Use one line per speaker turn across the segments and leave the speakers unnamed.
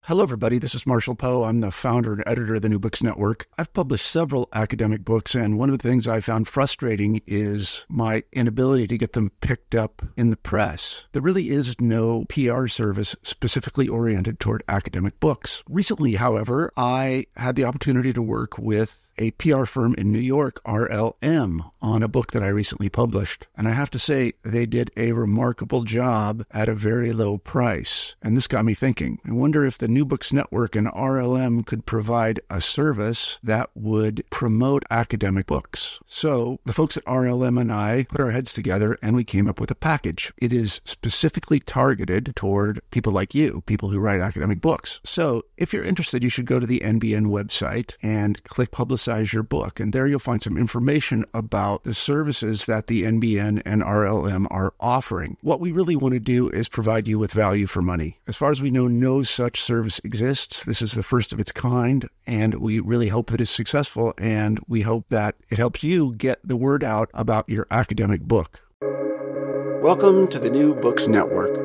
Hello, everybody. This is Marshall Poe. I'm the founder and editor of the New Books Network. I've published several academic books, and one of the things I found frustrating is my inability to get them picked up in the press. There really is no PR service specifically oriented toward academic books. Recently, however, I had the opportunity to work with a PR firm in New York, RLM, on a book that I recently published. And I have to say, they did a remarkable job at a very low price. And this got me thinking. I wonder if the New Books Network and RLM could provide a service that would promote academic books. So the folks at RLM and I put our heads together and we came up with a package. It is specifically targeted toward people like you, people who write academic books. So if you're interested, you should go to the NBN website and click Publicize Your Book. And there you'll find some information about the services that the NBN and RLM are offering. What we really want to do is provide you with value for money. As far as we know, no such service exists. This is the first of its kind, and we really hope that it's successful, and we hope that it helps you get the word out about your academic book. Welcome to the New Books Network.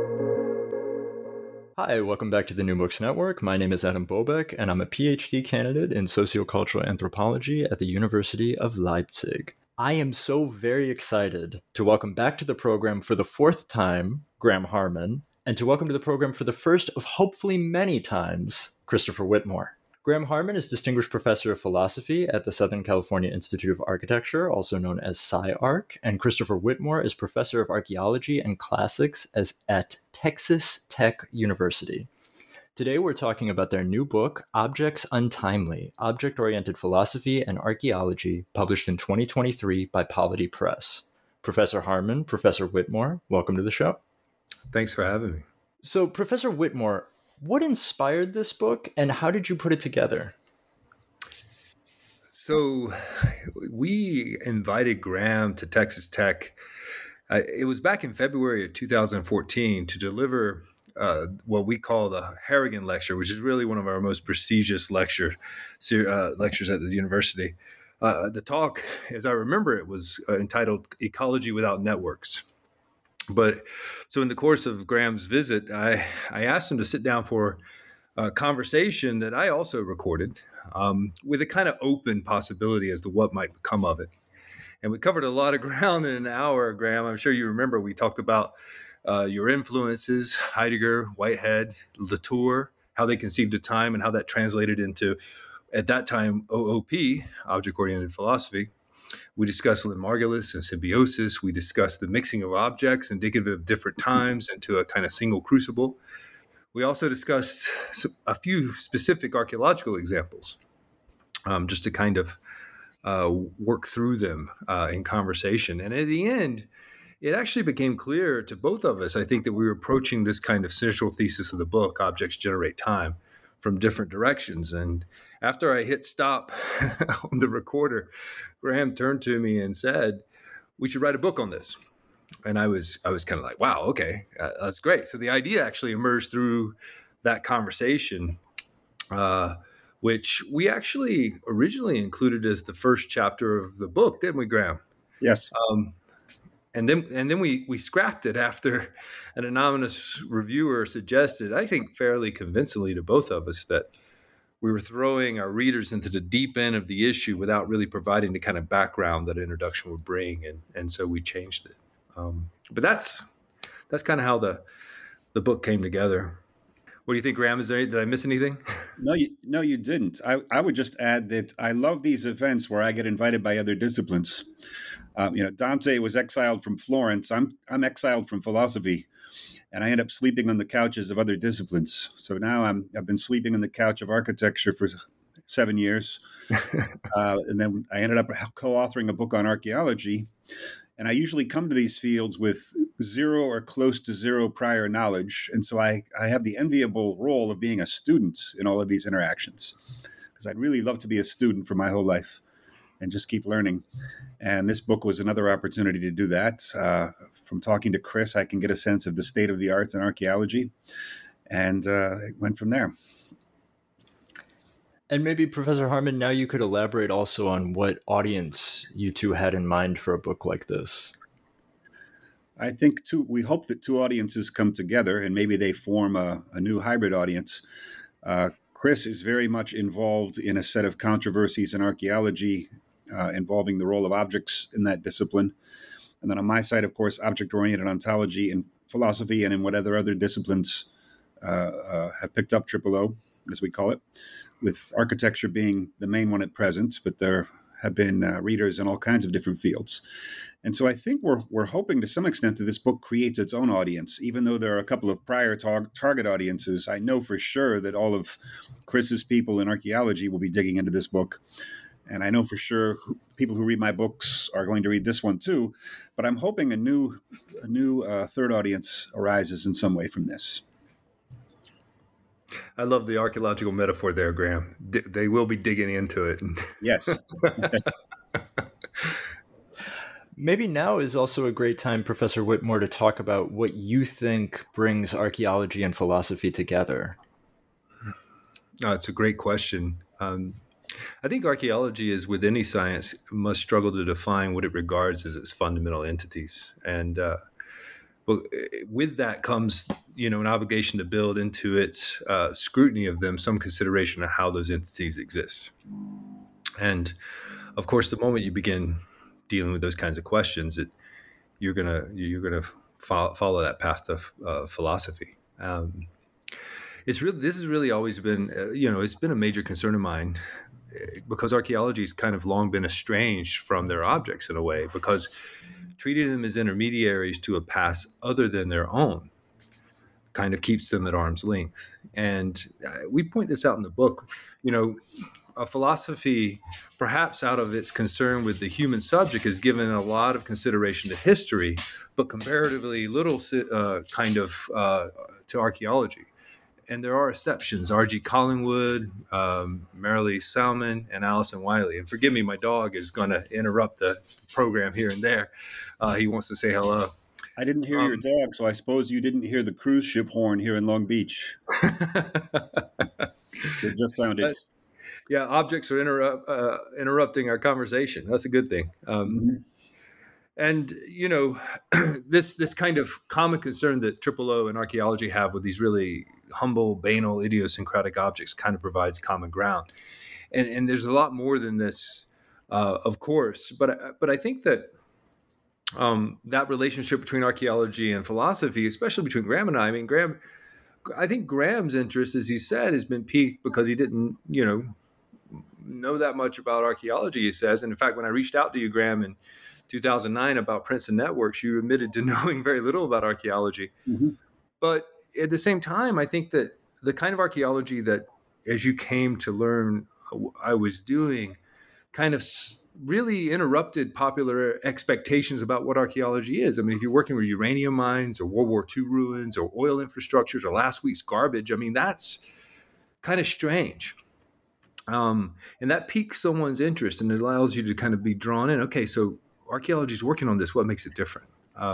Hi, welcome back to the New Books Network. My name is Adam Bobeck, and I'm a PhD candidate in sociocultural anthropology at the University of Leipzig. I am so very excited to welcome back to the program for the fourth time, Graham Harman, and to welcome to the program for the first of hopefully many times, Christopher Whitmore. Graham Harman is Distinguished Professor of Philosophy at the Southern California Institute of Architecture, also known as SciArc, and Christopher Whitmore is Professor of Archaeology and Classics at Texas Tech University. Today we're talking about their new book, Objects Untimely, Object-Oriented Philosophy and Archaeology, published in 2023 by Polity Press. Professor Harman, Professor Whitmore, welcome to the show.
Thanks for having me.
So, Professor Whitmore, what inspired this book, and how did you put it together?
So we invited Graham to Texas Tech. It was back in February of 2014 to deliver what we call the Harrigan Lecture, which is really one of our most prestigious lectures at the university. The talk, as I remember it, was entitled Ecology Without Networks. But so in the course of Graham's visit, I asked him to sit down for a conversation that I also recorded with a kind of open possibility as to what might come of it. And we covered a lot of ground in an hour, Graham. I'm sure you remember we talked about your influences, Heidegger, Whitehead, Latour, how they conceived of time and how that translated into, at that time, OOP, object-oriented philosophy. We discussed Lynn Margulis and symbiosis. We discussed the mixing of objects indicative of different times into a kind of single crucible. We also discussed a few specific archaeological examples, just to kind of work through them in conversation. And at the end, it actually became clear to both of us, I think, that we were approaching this kind of central thesis of the book, Objects Generate Time, from different directions. And after I hit stop on the recorder, Graham turned to me and said, "We should write a book on this." And I was kind of like, wow, okay, that's great. So the idea actually emerged through that conversation, which we actually originally included as the first chapter of the book, didn't we, Graham?
Yes.
And then we scrapped it after an anonymous reviewer suggested, I think fairly convincingly to both of us, that we were throwing our readers into the deep end of the issue without really providing the kind of background that an introduction would bring. And so we changed it. But that's kind of how the book came together. What do you think, Graham? Did I miss anything?
No, you didn't. I would just add that I love these events where I get invited by other disciplines. Dante was exiled from Florence. I'm exiled from philosophy, and I end up sleeping on the couches of other disciplines. So now I've been sleeping on the couch of architecture for 7 years, and then I ended up co-authoring a book on archaeology. And I usually come to these fields with zero or close to zero prior knowledge, and so I have the enviable role of being a student in all of these interactions, because I'd really love to be a student for my whole life and just keep learning. And this book was another opportunity to do that. From talking to Chris, I can get a sense of the state of the arts and archaeology, and it went from there.
And maybe, Professor Harman, now you could elaborate also on what audience you two had in mind for a book like this.
I think we hope that two audiences come together and maybe they form a new hybrid audience. Chris is very much involved in a set of controversies in archaeology involving the role of objects in that discipline. And then on my side, of course, object-oriented ontology and philosophy and in whatever other disciplines have picked up O, as we call it, with architecture being the main one at present, but there have been readers in all kinds of different fields. And so I think we're hoping to some extent that this book creates its own audience, even though there are a couple of prior target audiences. I know for sure that all of Chris's people in archaeology will be digging into this book. And I know for sure people who read my books are going to read this one too. But I'm hoping a new third audience arises in some way from this.
I love the archaeological metaphor there, Graham. They will be digging into it.
Yes.
Maybe now is also a great time, Professor Whitmore, to talk about what you think brings archaeology and philosophy together.
It's a great question. I think archaeology, as with any science, must struggle to define what it regards as its fundamental entities. And with that comes, an obligation to build into its scrutiny of them some consideration of how those entities exist. And of course, the moment you begin dealing with those kinds of questions, you're gonna follow that path to philosophy. This has really always been, it's been a major concern of mine, because archaeology has kind of long been estranged from their objects in a way, because treating them as intermediaries to a past other than their own kind of keeps them at arm's length. And we point this out in the book. A philosophy, perhaps out of its concern with the human subject, has given a lot of consideration to history, but comparatively little to archaeology. And there are exceptions: R.G. Collingwood, Marilee Salmon, and Alison Wiley. And forgive me, my dog is going to interrupt the program here and there. He wants to say hello.
I didn't hear your dog, so I suppose you didn't hear the cruise ship horn here in Long Beach. It just sounded...
Yeah, objects are interrupting our conversation. That's a good thing. And, this kind of common concern that O and archaeology have with these really humble, banal, idiosyncratic objects kind of provides common ground. And there's a lot more than this, of course. But I think that that relationship between archaeology and philosophy, especially between Graham and I think Graham's interest, as he said, has been piqued because he didn't, know that much about archaeology, he says. And in fact, when I reached out to you, Graham, in 2009 about Princeton Networks, you admitted to knowing very little about archaeology. Mm-hmm. But at the same time, I think that the kind of archaeology that, as you came to learn I was doing, kind of really interrupted popular expectations about what archaeology is. I mean, if you're working with uranium mines or World War II ruins or oil infrastructures or last week's garbage, I mean, that's kind of strange. And that piques someone's interest, and it allows you to kind of be drawn in. Okay, so archaeology is working on this. What makes it different?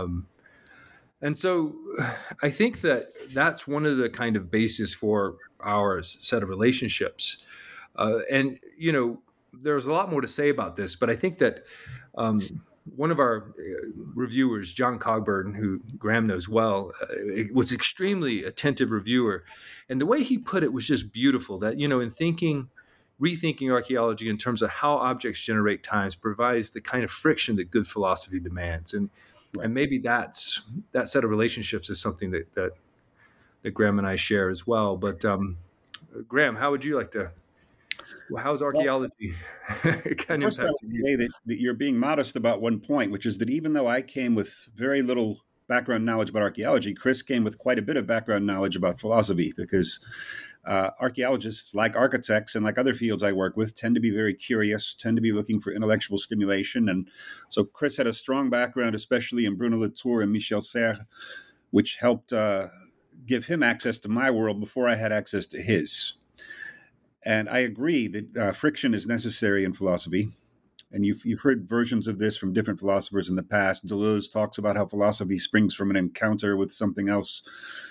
And so I think that that's one of the kind of basis for our set of relationships. And, there's a lot more to say about this, but I think that one of our reviewers, John Cogburn, who Graham knows well, was an extremely attentive reviewer. And the way he put it was just beautiful, that, in rethinking archaeology in terms of how objects generate times provides the kind of friction that good philosophy demands. And maybe that set of relationships is something that Graham and I share as well. But Graham, how would you like to? How's archaeology kind of impact you?
Say that you're being modest about one point, which is that even though I came with very little background knowledge about archaeology, Chris came with quite a bit of background knowledge about philosophy, because archaeologists, like architects and like other fields I work with, tend to be very curious, tend to be looking for intellectual stimulation. And so Chris had a strong background, especially in Bruno Latour and Michel Serres, which helped give him access to my world before I had access to his. And I agree that friction is necessary in philosophy. And you've heard versions of this from different philosophers in the past. Deleuze talks about how philosophy springs from an encounter with something else.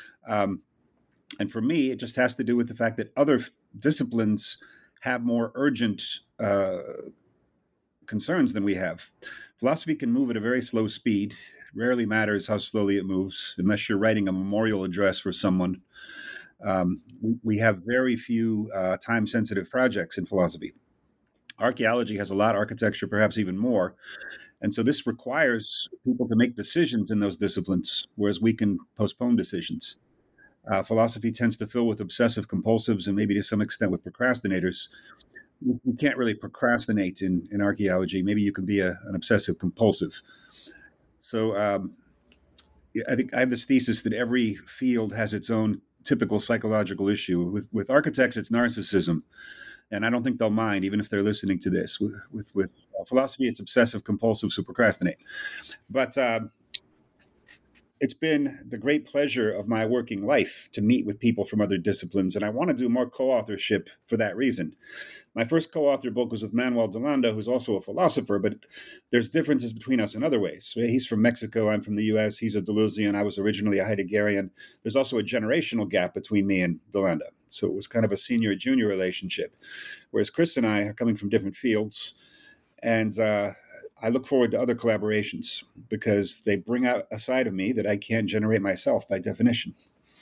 And for me, it just has to do with the fact that other disciplines have more urgent concerns than we have. Philosophy can move at a very slow speed. rarely matters how slowly it moves, unless you're writing a memorial address for someone. We have very few time-sensitive projects in philosophy. Archaeology has a lot, architecture perhaps even more. And so this requires people to make decisions in those disciplines, whereas we can postpone decisions. Philosophy tends to fill with obsessive compulsives and maybe to some extent with procrastinators. You can't really procrastinate in archaeology. Maybe you can be an obsessive compulsive. So I think I have this thesis that every field has its own typical psychological issue. With architects, it's narcissism. And I don't think they'll mind, even if they're listening to this. With philosophy, it's obsessive compulsives who procrastinate. But it's been the great pleasure of my working life to meet with people from other disciplines, and I want to do more co-authorship for that reason. My first co-author book was with Manuel Delanda, who's also a philosopher, but there's differences between us in other ways. He's from Mexico, I'm from the US, he's a Deleuzian, I was originally a Heideggerian. There's also a generational gap between me and Delanda. So it was kind of a senior-junior relationship, whereas Chris and I are coming from different fields, and I look forward to other collaborations because they bring out a side of me that I can't generate myself by definition.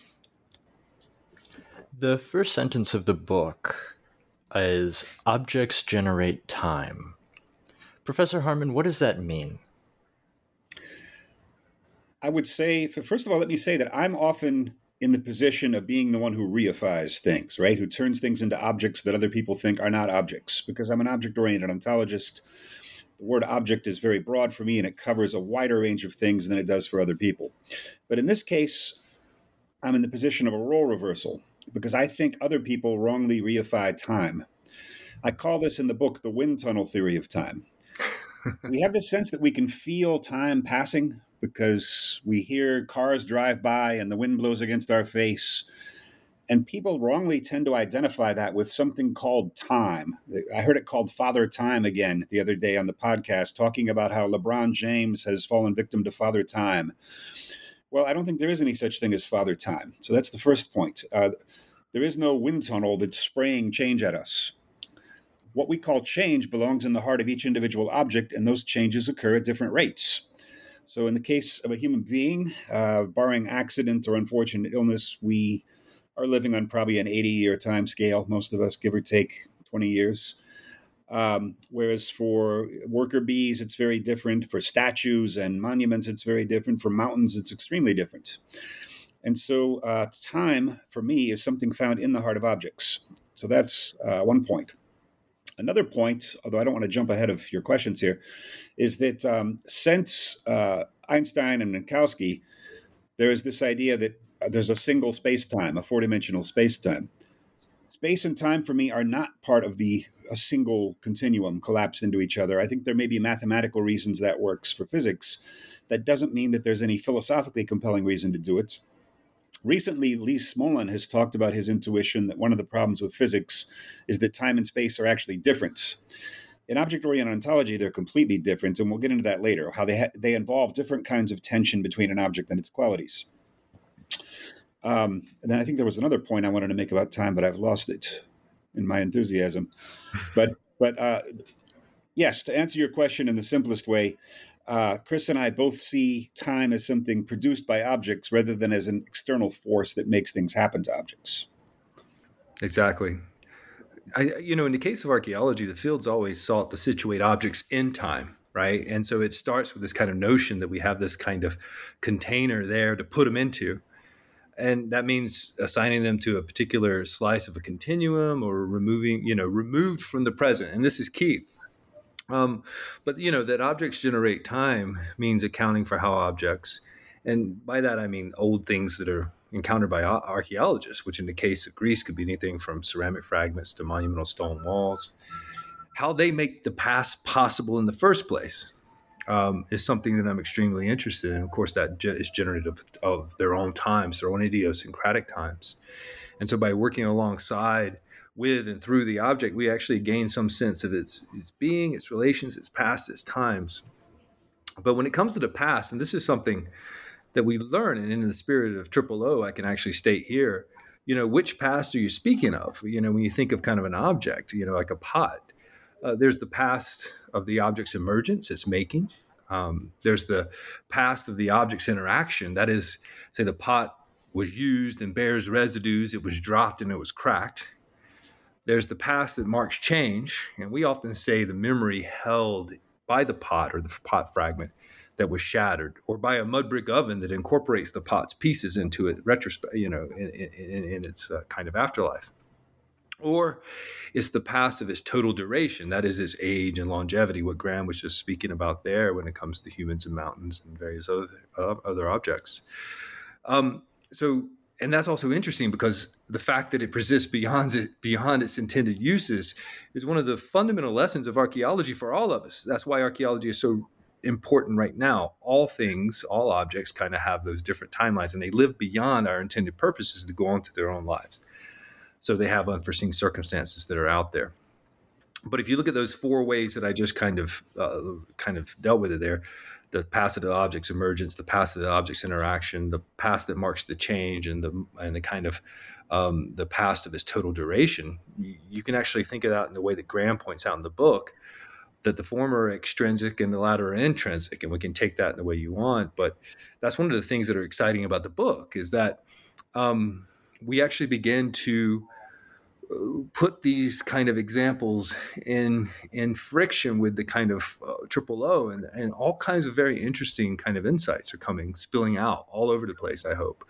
The first sentence of the book is objects generate time. Professor Harman, what does that mean?
I would say, first of all, let me say that I'm often in the position of being the one who reifies things, right? Who turns things into objects that other people think are not objects, because I'm an object-oriented ontologist. The word object is very broad for me, and it covers a wider range of things than it does for other people. But in this case, I'm in the position of a role reversal, because I think other people wrongly reify time. I call this in the book the wind tunnel theory of time. We have this sense that we can feel time passing because we hear cars drive by and the wind blows against our face. And people wrongly tend to identify that with something called time. I heard it called Father Time again the other day on the podcast, talking about how LeBron James has fallen victim to Father Time. Well, I don't think there is any such thing as Father Time. So that's the first point. There is no wind tunnel that's spraying change at us. What we call change belongs in the heart of each individual object, and those changes occur at different rates. So in the case of a human being, barring accident or unfortunate illness, we are living on probably an 80-year time scale, most of us, give or take 20 years. Whereas for worker bees, it's very different. For statues and monuments, it's very different. For mountains, it's extremely different. And so time, for me, is something found in the heart of objects. So that's one point. Another point, although I don't want to jump ahead of your questions here, is that since Einstein and Minkowski, there is this idea that there's a single space-time, a four-dimensional space-time. Space and time, for me, are not part of a single continuum collapsed into each other. I think there may be mathematical reasons that works for physics. That doesn't mean that there's any philosophically compelling reason to do it. Recently, Lee Smolin has talked about his intuition that one of the problems with physics is that time and space are actually different. In object-oriented ontology, they're completely different, and we'll get into that later, how they involve different kinds of tension between an object and its qualities. And then I think there was another point I wanted to make about time, but I've lost it in my enthusiasm. But yes, to answer your question in the simplest way, Chris and I both see time as something produced by objects rather than as an external force that makes things happen to objects.
Exactly. In the case of archaeology, the field's always sought to situate objects in time, right? And so it starts with this kind of notion that we have this kind of container there to put them into. And that means assigning them to a particular slice of a continuum or removed from the present. And this is key. But that objects generate time means accounting for how objects, and by that I mean old things that are encountered by archaeologists, which in the case of Greece could be anything from ceramic fragments to monumental stone walls, how they make the past possible in the first place. Is something that I'm extremely interested in. Of course, that is generative of their own times, their own idiosyncratic times. And so by working alongside with and through the object, we actually gain some sense of its being, its relations, its past, its times. But when it comes to the past, and this is something that we learn, and in the spirit of Triple O, I can actually state here, which past are you speaking of? When you think of kind of an object, like a pot, there's the past of the object's emergence, its making. There's the past of the object's interaction. That is, say the pot was used and bears residues. It was dropped and it was cracked. There's the past that marks change. And we often say the memory held by the pot or the pot fragment that was shattered, or by a mud brick oven that incorporates the pot's pieces into it, in its kind of afterlife. Or it's the past of its total duration, that is its age and longevity, what Graham was just speaking about there when it comes to humans and mountains and various other objects. And that's also interesting because the fact that it persists beyond its intended uses is one of the fundamental lessons of archaeology for all of us. That's why archaeology is so important right now. All objects kind of have those different timelines, and they live beyond our intended purposes to go on to their own lives. So they have unforeseen circumstances that are out there. But if you look at those four ways that I just kind of dealt with it there, the past of the object's emergence, the past of the object's interaction, the past that marks the change, and the kind of the past of its total duration, you can actually think of that in the way that Graham points out in the book, that the former are extrinsic and the latter are intrinsic, and we can take that in the way you want. But that's one of the things that are exciting about the book, is that we actually begin to put these kind of examples in friction with the kind of triple O, and all kinds of very interesting kind of insights are spilling out all over the place, I hope.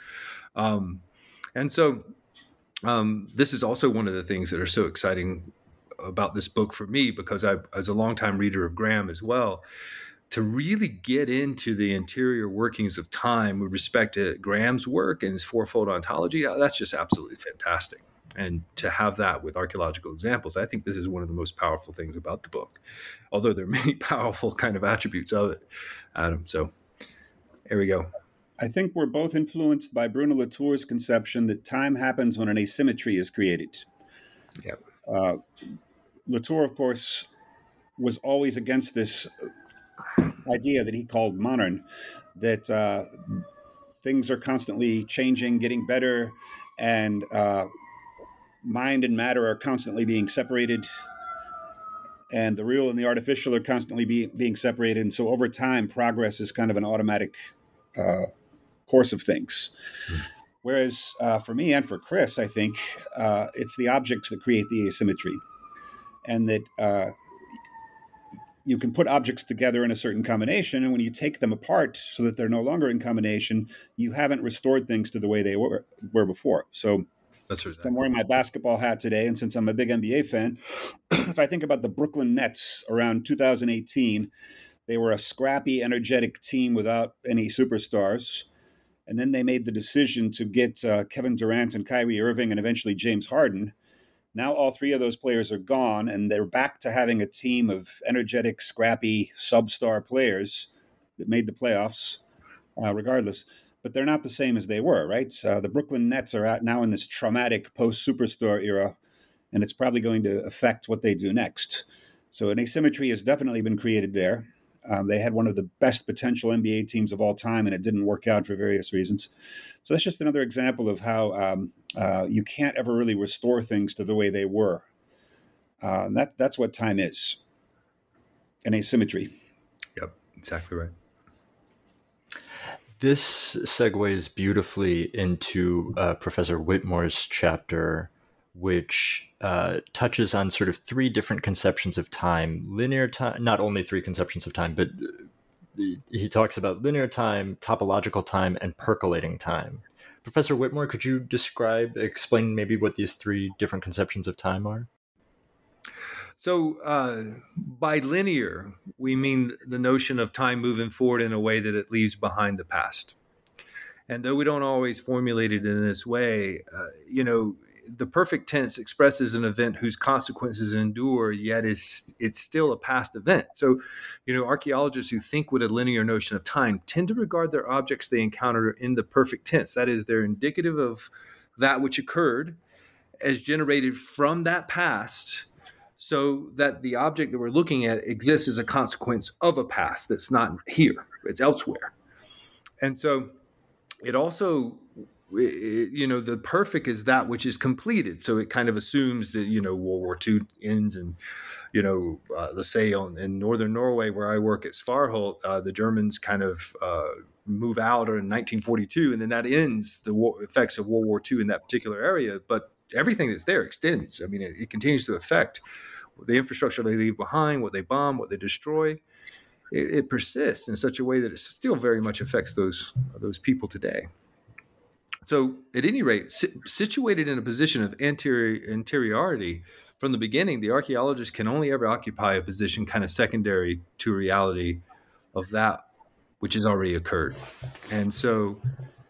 And so this is also one of the things that are so exciting about this book for me, because as a longtime reader of Graham as well, to really get into the interior workings of time with respect to Graham's work and his fourfold ontology, that's just absolutely fantastic. And to have that with archaeological examples, I think this is one of the most powerful things about the book, although there are many powerful kind of attributes of it, Adam. So there we go.
I think we're both influenced by Bruno Latour's conception that time happens when an asymmetry is created.
Yeah.
Latour, of course, was always against this idea that he called modern, that things are constantly changing, getting better, and mind and matter are constantly being separated, and the real and the artificial are constantly being separated. And so over time, progress is kind of an automatic course of things. Mm. Whereas for me and for Chris, I think it's the objects that create the asymmetry, and that you can put objects together in a certain combination, and when you take them apart so that they're no longer in combination, you haven't restored things to the way they were before. So
that's right.
I'm wearing my basketball hat today, and since I'm a big NBA fan, if I think about the Brooklyn Nets around 2018, they were a scrappy, energetic team without any superstars. And then they made the decision to get Kevin Durant and Kyrie Irving and eventually James Harden. Now all three of those players are gone, and they're back to having a team of energetic, scrappy, sub-star players that made the playoffs, regardless. But they're not the same as they were, right? The Brooklyn Nets are now in this traumatic post-superstar era, and it's probably going to affect what they do next. So an asymmetry has definitely been created there. They had one of the best potential NBA teams of all time, and it didn't work out for various reasons. So that's just another example of how you can't ever really restore things to the way they were. That's what time is, an asymmetry.
Yep, exactly right.
This segues beautifully into Professor Whitmore's chapter, which touches on sort of three different conceptions of time. Linear time, not only three conceptions of time, but he talks about linear time, topological time, and percolating time. Professor Whitmore, could you explain maybe what these three different conceptions of time are?
So by linear, we mean the notion of time moving forward in a way that it leaves behind the past. And though we don't always formulate it in this way, the perfect tense expresses an event whose consequences endure, yet it's still a past event. So, archaeologists who think with a linear notion of time tend to regard their objects they encounter in the perfect tense. That is, they're indicative of that which occurred as generated from that past, so that the object that we're looking at exists as a consequence of a past that's not here, it's elsewhere. And so it also the perfect is that which is completed. So it kind of assumes that, World War II ends and, let's say in northern Norway, where I work at Svarholt, the Germans kind of move out in 1942, and then that ends the effects of World War II in that particular area. But everything that's there extends. I mean, it continues to affect the infrastructure they leave behind, what they bomb, what they destroy. It persists in such a way that it still very much affects those people today. So, at any rate, situated in a position of interiority from the beginning, the archaeologist can only ever occupy a position kind of secondary to reality of that which has already occurred. And so,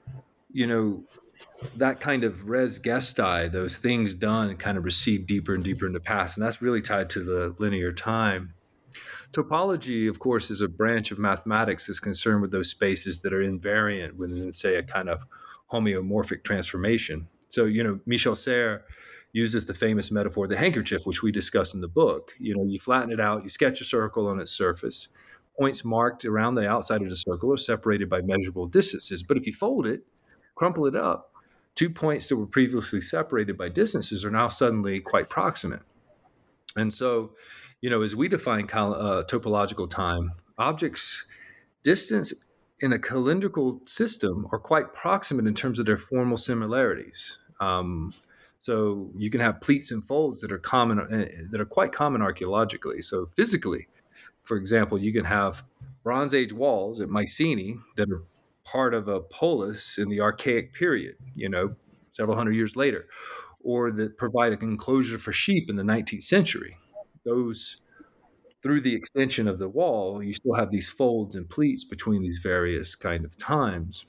that kind of res gestae, those things done, kind of recede deeper and deeper in the past. And that's really tied to the linear time. Topology, of course, is a branch of mathematics that's concerned with those spaces that are invariant within, say, a kind of homeomorphic transformation. So, Michel Serres uses the famous metaphor of the handkerchief, which we discuss in the book. You flatten it out, you sketch a circle on its surface. Points marked around the outside of the circle are separated by measurable distances. But if you fold it, crumple it up, 2 points that were previously separated by distances are now suddenly quite proximate. And so, as we define topological time, objects' distance in a calendrical system are quite proximate in terms of their formal similarities. So you can have pleats and folds that are quite common archaeologically. So physically, for example, you can have Bronze Age walls at Mycenae that are part of a polis in the Archaic period, several hundred years later, or that provide an enclosure for sheep in the 19th century. Those, through the extension of the wall, you still have these folds and pleats between these various kind of times.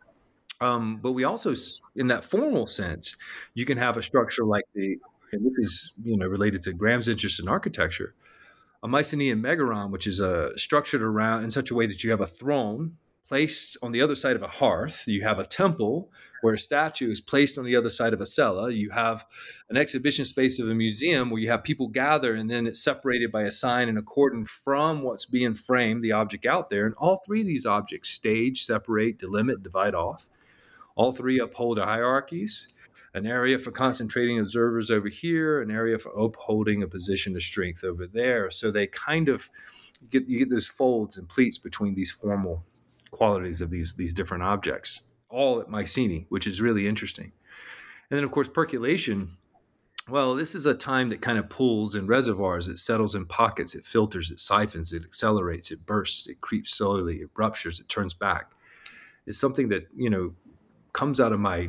But we also, in that formal sense, you can have a structure like and this is related to Graham's interest in architecture, a Mycenaean megaron, which is structured around in such a way that you have a throne placed on the other side of a hearth. You have a temple where a statue is placed on the other side of a cella. You have an exhibition space of a museum where you have people gather, and then it's separated by a sign and a cordon from what's being framed, the object out there. And all three of these objects stage, separate, delimit, divide off. All three uphold hierarchies, an area for concentrating observers over here, an area for upholding a position of strength over there. So they kind of you get those folds and pleats between these formal qualities of these different objects, all at Mycenae, which is really interesting. And then, of course, percolation. Well, this is a time that kind of pools in reservoirs. It settles in pockets. It filters. It siphons. It accelerates. It bursts. It creeps slowly. It ruptures. It turns back. It's something that, comes out of my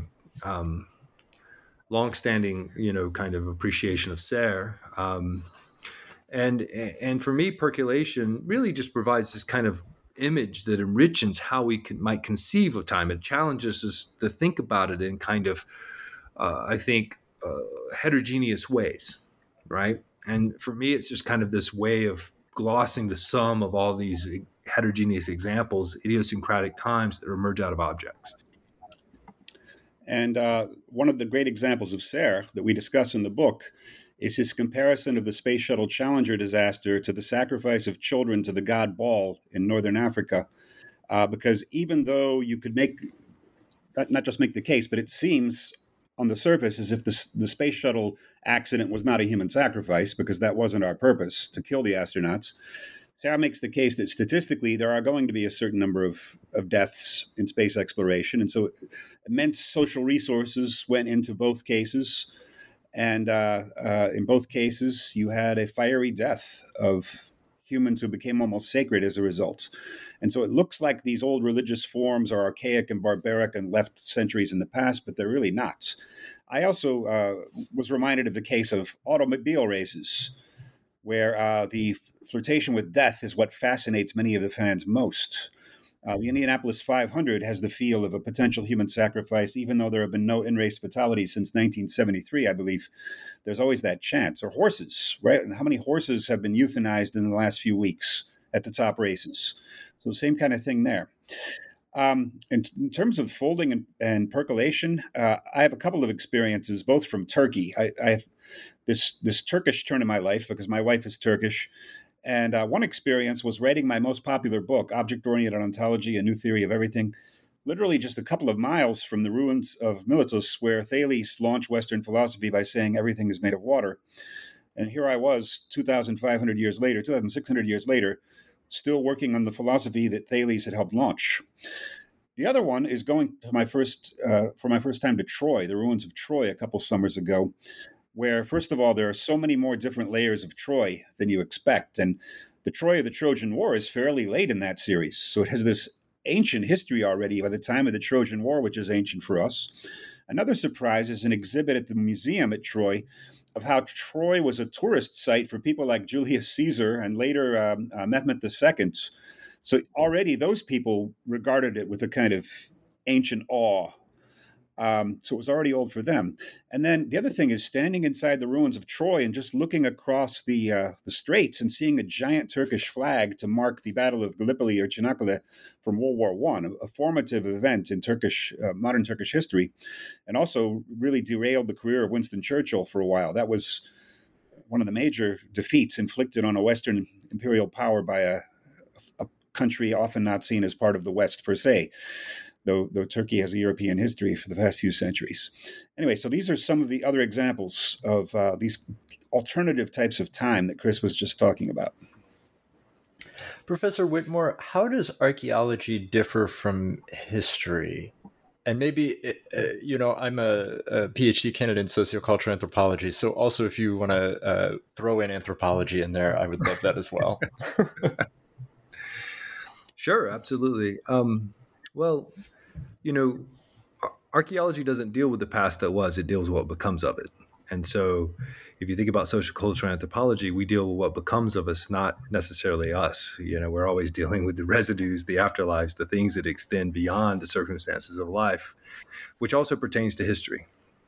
longstanding, kind of appreciation of Serres. And for me, percolation really just provides this kind of image that enriches how we might conceive of time. It challenges us to think about it in kind of, heterogeneous ways, right? And for me, it's just kind of this way of glossing the sum of all these heterogeneous examples, idiosyncratic times that emerge out of objects.
And one of the great examples of Serres that we discuss in the book is his comparison of the Space Shuttle Challenger disaster to the sacrifice of children to the god Baal in northern Africa. Because even though you could not just make the case, but it seems on the surface as if the space shuttle accident was not a human sacrifice, because that wasn't our purpose, to kill the astronauts. Serres makes the case that statistically there are going to be a certain number of deaths in space exploration. And so immense social resources went into both cases. And in both cases, you had a fiery death of humans who became almost sacred as a result. And so it looks like these old religious forms are archaic and barbaric and left centuries in the past, but they're really not. I also was reminded of the case of automobile races, where the flirtation with death is what fascinates many of the fans most. The Indianapolis 500 has the feel of a potential human sacrifice, even though there have been no in-race fatalities since 1973, I believe. There's always that chance. Or horses, right? And how many horses have been euthanized in the last few weeks at the top races? So same kind of thing there. In terms of folding and percolation, I have a couple of experiences, both from Turkey. I have this Turkish turn in my life because my wife is Turkish. And one experience was writing my most popular book, Object-Oriented Ontology, A New Theory of Everything. literally just a couple of miles from the ruins of Miletus, where Thales launched Western philosophy by saying everything is made of water. And here I was 2,500 years later, 2,600 years later, still working on the philosophy that Thales had helped launch. The other one is going to for my first time to Troy, the ruins of Troy, a couple summers ago, where, first of all, there are so many more different layers of Troy than you expect. And the Troy of the Trojan War is fairly late in that series. So it has this ancient history already by the time of the Trojan War, which is ancient for us. Another surprise is an exhibit at the museum at Troy of how Troy was a tourist site for people like Julius Caesar and later Mehmed II. So already those people regarded it with a kind of ancient awe. So it was already old for them. And then the other thing is standing inside the ruins of Troy and just looking across the straits and seeing a giant Turkish flag to mark the Battle of Gallipoli or Çanakkale from World War I, a formative event in modern Turkish history, and also really derailed the career of Winston Churchill for a while. That was one of the major defeats inflicted on a Western imperial power by a country often not seen as part of the West per se. Though Turkey has a European history for the past few centuries. Anyway, so these are some of the other examples of these alternative types of time that Chris was just talking about.
Professor Whitmore, how does archaeology differ from history? And maybe, I'm a PhD candidate in sociocultural anthropology. So also if you want to throw in anthropology in there, I would love that as well.
Sure, absolutely. Well, archaeology doesn't deal with the past that was, it deals with what becomes of it. And so if you think about social cultural anthropology, we deal with what becomes of us, not necessarily us. We're always dealing with the residues, the afterlives, the things that extend beyond the circumstances of life, which also pertains to history.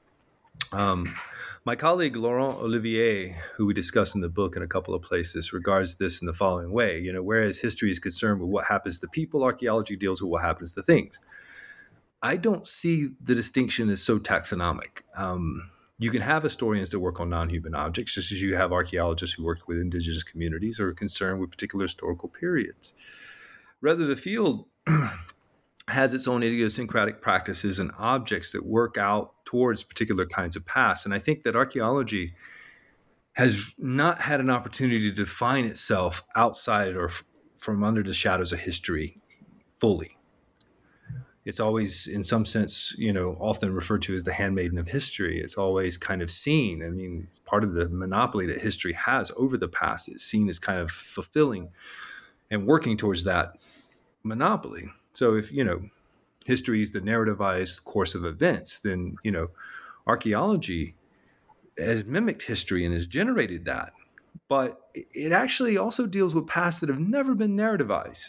My colleague, Laurent Olivier, who we discuss in the book in a couple of places, regards this in the following way. Whereas history is concerned with what happens to people, archaeology deals with what happens to things. I don't see the distinction as so taxonomic. You can have historians that work on non-human objects, just as you have archaeologists who work with indigenous communities or are concerned with particular historical periods. Rather, the field has its own idiosyncratic practices and objects that work out towards particular kinds of past. And I think that archaeology has not had an opportunity to define itself outside or from under the shadows of history fully. It's always, in some sense, often referred to as the handmaiden of history. It's always kind of seen. I mean, it's part of the monopoly that history has over the past. It's seen as kind of fulfilling and working towards that monopoly. So if, history is the narrativized course of events, then, archaeology has mimicked history and has generated that. But it actually also deals with pasts that have never been narrativized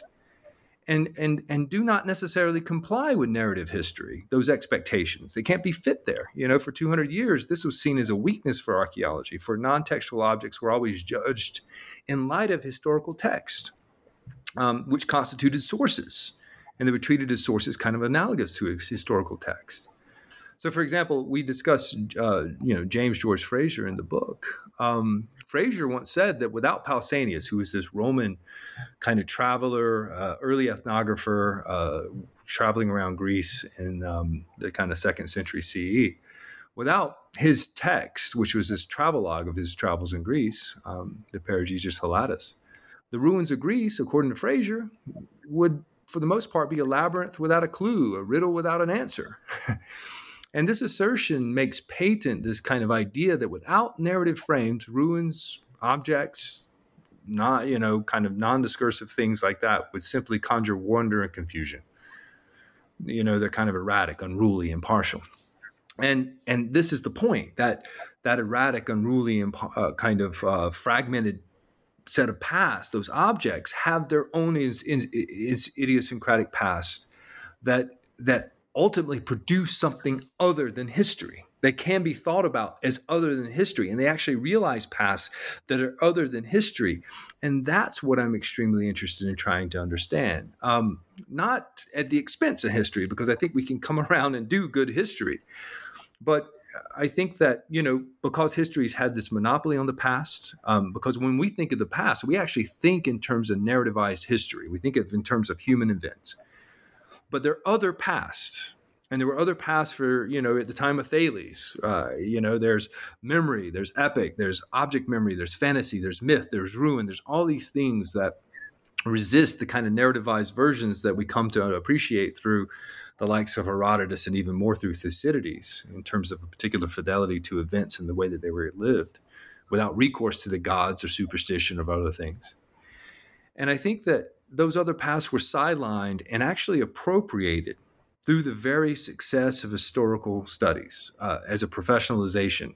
and do not necessarily comply with narrative history, those expectations. They can't be fit there. For 200 years, this was seen as a weakness for archaeology. For non-textual objects were always judged in light of historical text, which constituted sources. And they were treated as sources kind of analogous to historical text. So, for example, we discussed, James George Frazer in the book. Frazer once said that without Pausanias, who was this Roman kind of traveler, early ethnographer, traveling around Greece in the kind of 2nd century CE, without his text, which was this travelogue of his travels in Greece, the Perigesius Hellatus, the ruins of Greece, according to Frazer, would, for the most part, be a labyrinth without a clue, a riddle without an answer. And this assertion makes patent this kind of idea that without narrative frames, ruins, objects, kind of non-discursive things like that would simply conjure wonder and confusion. They're kind of erratic, unruly, impartial. And this is the point, that erratic, unruly, and kind of fragmented set of past, those objects have their own idiosyncratic past that ultimately produce something other than history. They can be thought about as other than history, and they actually realize pasts that are other than history. And that's what I'm extremely interested in trying to understand. Not at the expense of history, because I think we can come around and do good history. But I think that, because history's had this monopoly on the past, because when we think of the past, we actually think in terms of narrativized history. We think of in terms of human events. But there are other pasts. And there were other paths for, at the time of Thales. There's memory, there's epic, there's object memory, there's fantasy, there's myth, there's ruin. There's all these things that resist the kind of narrativized versions that we come to appreciate through the likes of Herodotus and even more through Thucydides in terms of a particular fidelity to events and the way that they were lived without recourse to the gods or superstition or other things. And I think that those other paths were sidelined and actually appropriated through the very success of historical studies as a professionalization,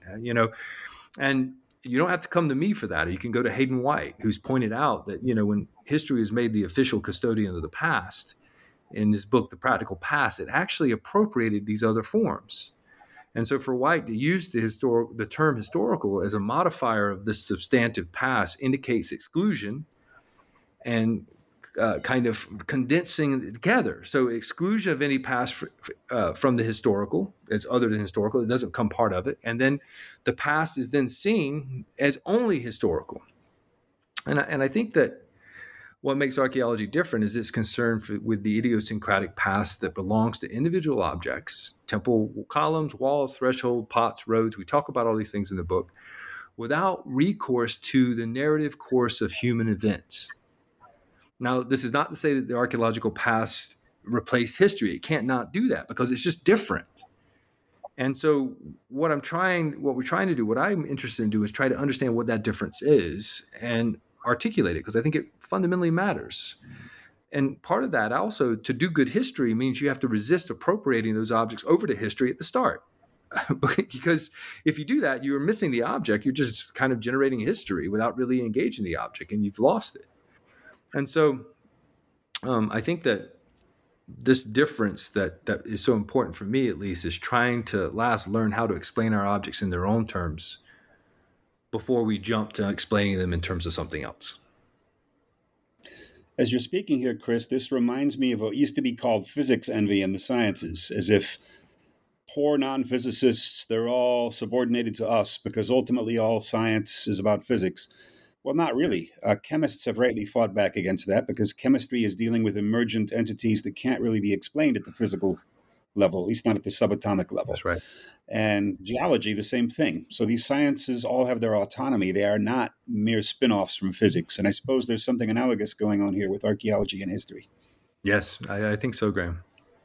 and you don't have to come to me for that. You can go to Hayden White, who's pointed out that, when history is made the official custodian of the past, in his book, The Practical Past, it actually appropriated these other forms. And so for White to use the term historical as a modifier of this substantive past indicates exclusion and kind of condensing it together. So exclusion of any past from the historical as other than historical, it doesn't become part of it. And then the past is then seen as only historical. And I think that what makes archaeology different is its concern with the idiosyncratic past that belongs to individual objects, temple columns, walls, threshold, pots, roads. We talk about all these things in the book without recourse to the narrative course of human events. Now, this is not to say that the archaeological past replaced history. It can't not do that because it's just different. And so what we're trying to do, what I'm interested in doing is try to understand what that difference is and articulate it, because I think it fundamentally matters. And part of that also, to do good history, means you have to resist appropriating those objects over to history at the start. Because if you do that, you're missing the object. You're just kind of generating history without really engaging the object, and you've lost it. And so I think that this difference that is so important for me, at least, is trying to learn how to explain our objects in their own terms before we jump to explaining them in terms of something else.
As you're speaking here, Chris, this reminds me of what used to be called physics envy in the sciences, as if poor non-physicists, they're all subordinated to us because ultimately all science is about physics. Well, not really. Chemists have rightly fought back against that because chemistry is dealing with emergent entities that can't really be explained at the physical level, at least not at the subatomic level.
That's right.
And geology, the same thing. So these sciences all have their autonomy. They are not mere spin-offs from physics. And I suppose there's something analogous going on here with archaeology and history.
Yes, I think so, Graham.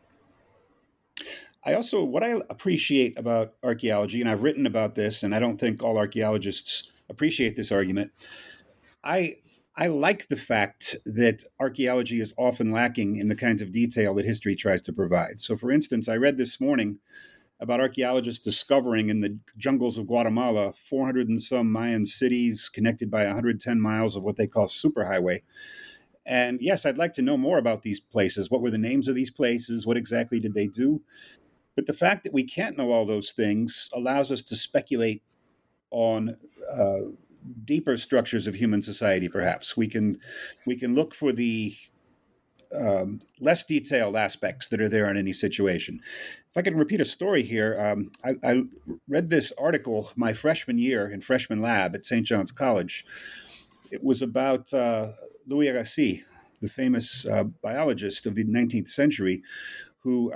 What I appreciate about archaeology, and I've written about this, and I don't think all archaeologists appreciate this argument. I like the fact that archaeology is often lacking in the kinds of detail that history tries to provide. So, for instance, I read this morning about archaeologists discovering in the jungles of Guatemala 400 and some Mayan cities connected by 110 miles of what they call superhighway. And yes, I'd like to know more about these places. What were the names of these places? What exactly did they do? But the fact that we can't know all those things allows us to speculate on deeper structures of human society. Perhaps we can look for the less detailed aspects that are there in any situation. If I can repeat a story here, I read this article my freshman year in freshman lab at St. John's College. It was about Louis Agassiz, the famous biologist of the 19th century, who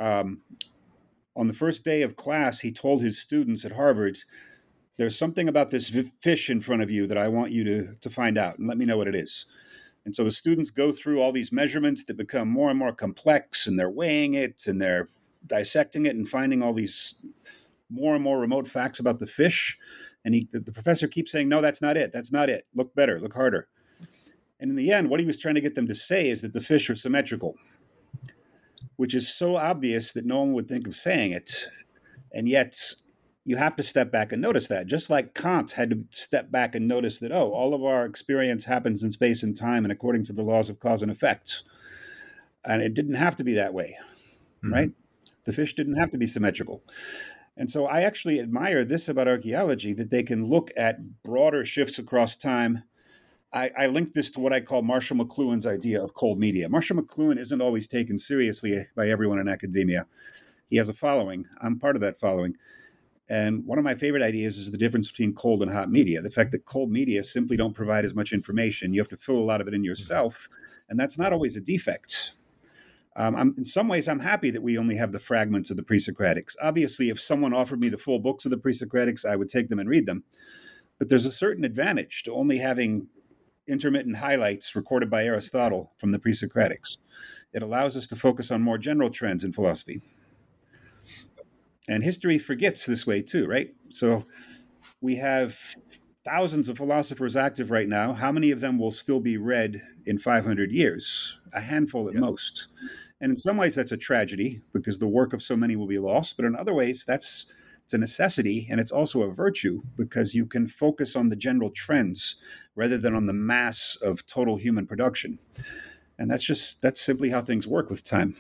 on the first day of class, he told his students at Harvard, there's something about this fish in front of you that I want you to find out and let me know what it is. And so the students go through all these measurements that become more and more complex, and they're weighing it and they're dissecting it and finding all these more and more remote facts about the fish. And the professor keeps saying, no, that's not it. That's not it. Look better, look harder. And in the end, what he was trying to get them to say is that the fish are symmetrical, which is so obvious that no one would think of saying it. And yet you have to step back and notice that, just like Kant had to step back and notice that, all of our experience happens in space and time and according to the laws of cause and effect. And it didn't have to be that way, right? The fish didn't have to be symmetrical. And so I actually admire this about archaeology, that they can look at broader shifts across time. I linked this to what I call Marshall McLuhan's idea of cold media. Marshall McLuhan isn't always taken seriously by everyone in academia. He has a following. I'm part of that following. And one of my favorite ideas is the difference between cold and hot media. The fact that cold media simply don't provide as much information. You have to fill a lot of it in yourself. And that's not always a defect. In some ways, I'm happy that we only have the fragments of the pre-Socratics. Obviously, if someone offered me the full books of the pre-Socratics, I would take them and read them. But there's a certain advantage to only having intermittent highlights recorded by Aristotle from the pre-Socratics. It allows us to focus on more general trends in philosophy. And history forgets this way too, right? So we have thousands of philosophers active right now. How many of them will still be read in 500 years? A handful at most. And in some ways, that's a tragedy because the work of so many will be lost. But in other ways, it's a necessity, and it's also a virtue because you can focus on the general trends rather than on the mass of total human production. And that's simply how things work with time.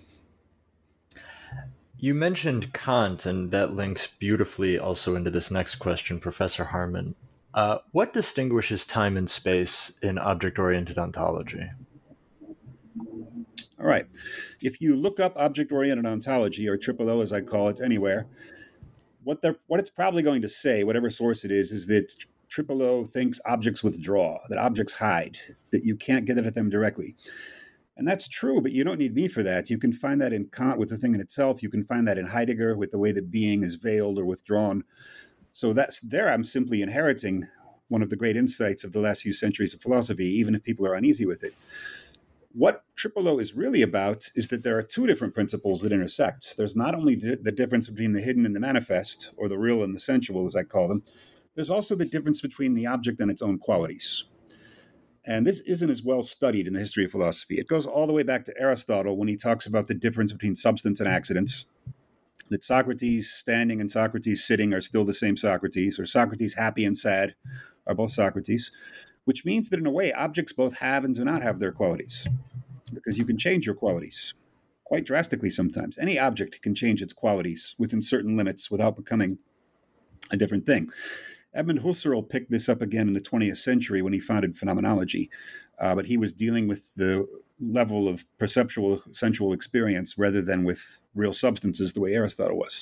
You mentioned Kant, and that links beautifully also into this next question, Professor Harmon. What distinguishes time and space in object-oriented ontology?
All right. If you look up object-oriented ontology, or OOO as I call it, anywhere, what it's probably going to say, whatever source it is that OOO thinks objects withdraw, that objects hide, that you can't get at them directly. And that's true, but you don't need me for that. You can find that in Kant with the thing in itself. You can find that in Heidegger with the way that being is veiled or withdrawn. So I'm simply inheriting one of the great insights of the last few centuries of philosophy, even if people are uneasy with it. What OOO is really about is that there are two different principles that intersect. There's not only the difference between the hidden and the manifest, or the real and the sensual, as I call them. There's also the difference between the object and its own qualities. And this isn't as well studied in the history of philosophy. It goes all the way back to Aristotle when he talks about the difference between substance and accidents, that Socrates standing and Socrates sitting are still the same Socrates, or Socrates happy and sad are both Socrates, which means that in a way, objects both have and do not have their qualities, because you can change your qualities quite drastically sometimes. Any object can change its qualities within certain limits without becoming a different thing. Edmund Husserl picked this up again in the 20th century when he founded phenomenology, but he was dealing with the level of perceptual sensual experience rather than with real substances the way Aristotle was.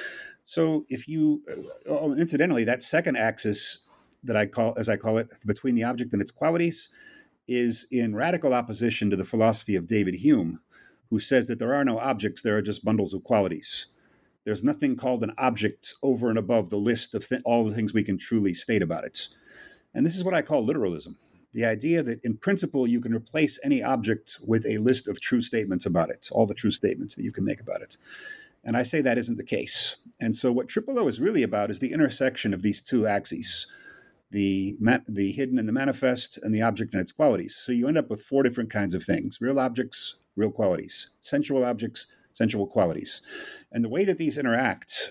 So incidentally, that second axis that I call it, between the object and its qualities, is in radical opposition to the philosophy of David Hume, who says that there are no objects, there are just bundles of qualities. There's nothing called an object over and above the list of all the things we can truly state about it. And this is what I call literalism. The idea that in principle, you can replace any object with a list of true statements about it, all the true statements that you can make about it. And I say that isn't the case. And so what OOO is really about is the intersection of these two axes, the hidden and the manifest, and the object and its qualities. So you end up with four different kinds of things: real objects, real qualities; sensual objects, sensual qualities. And the way that these interact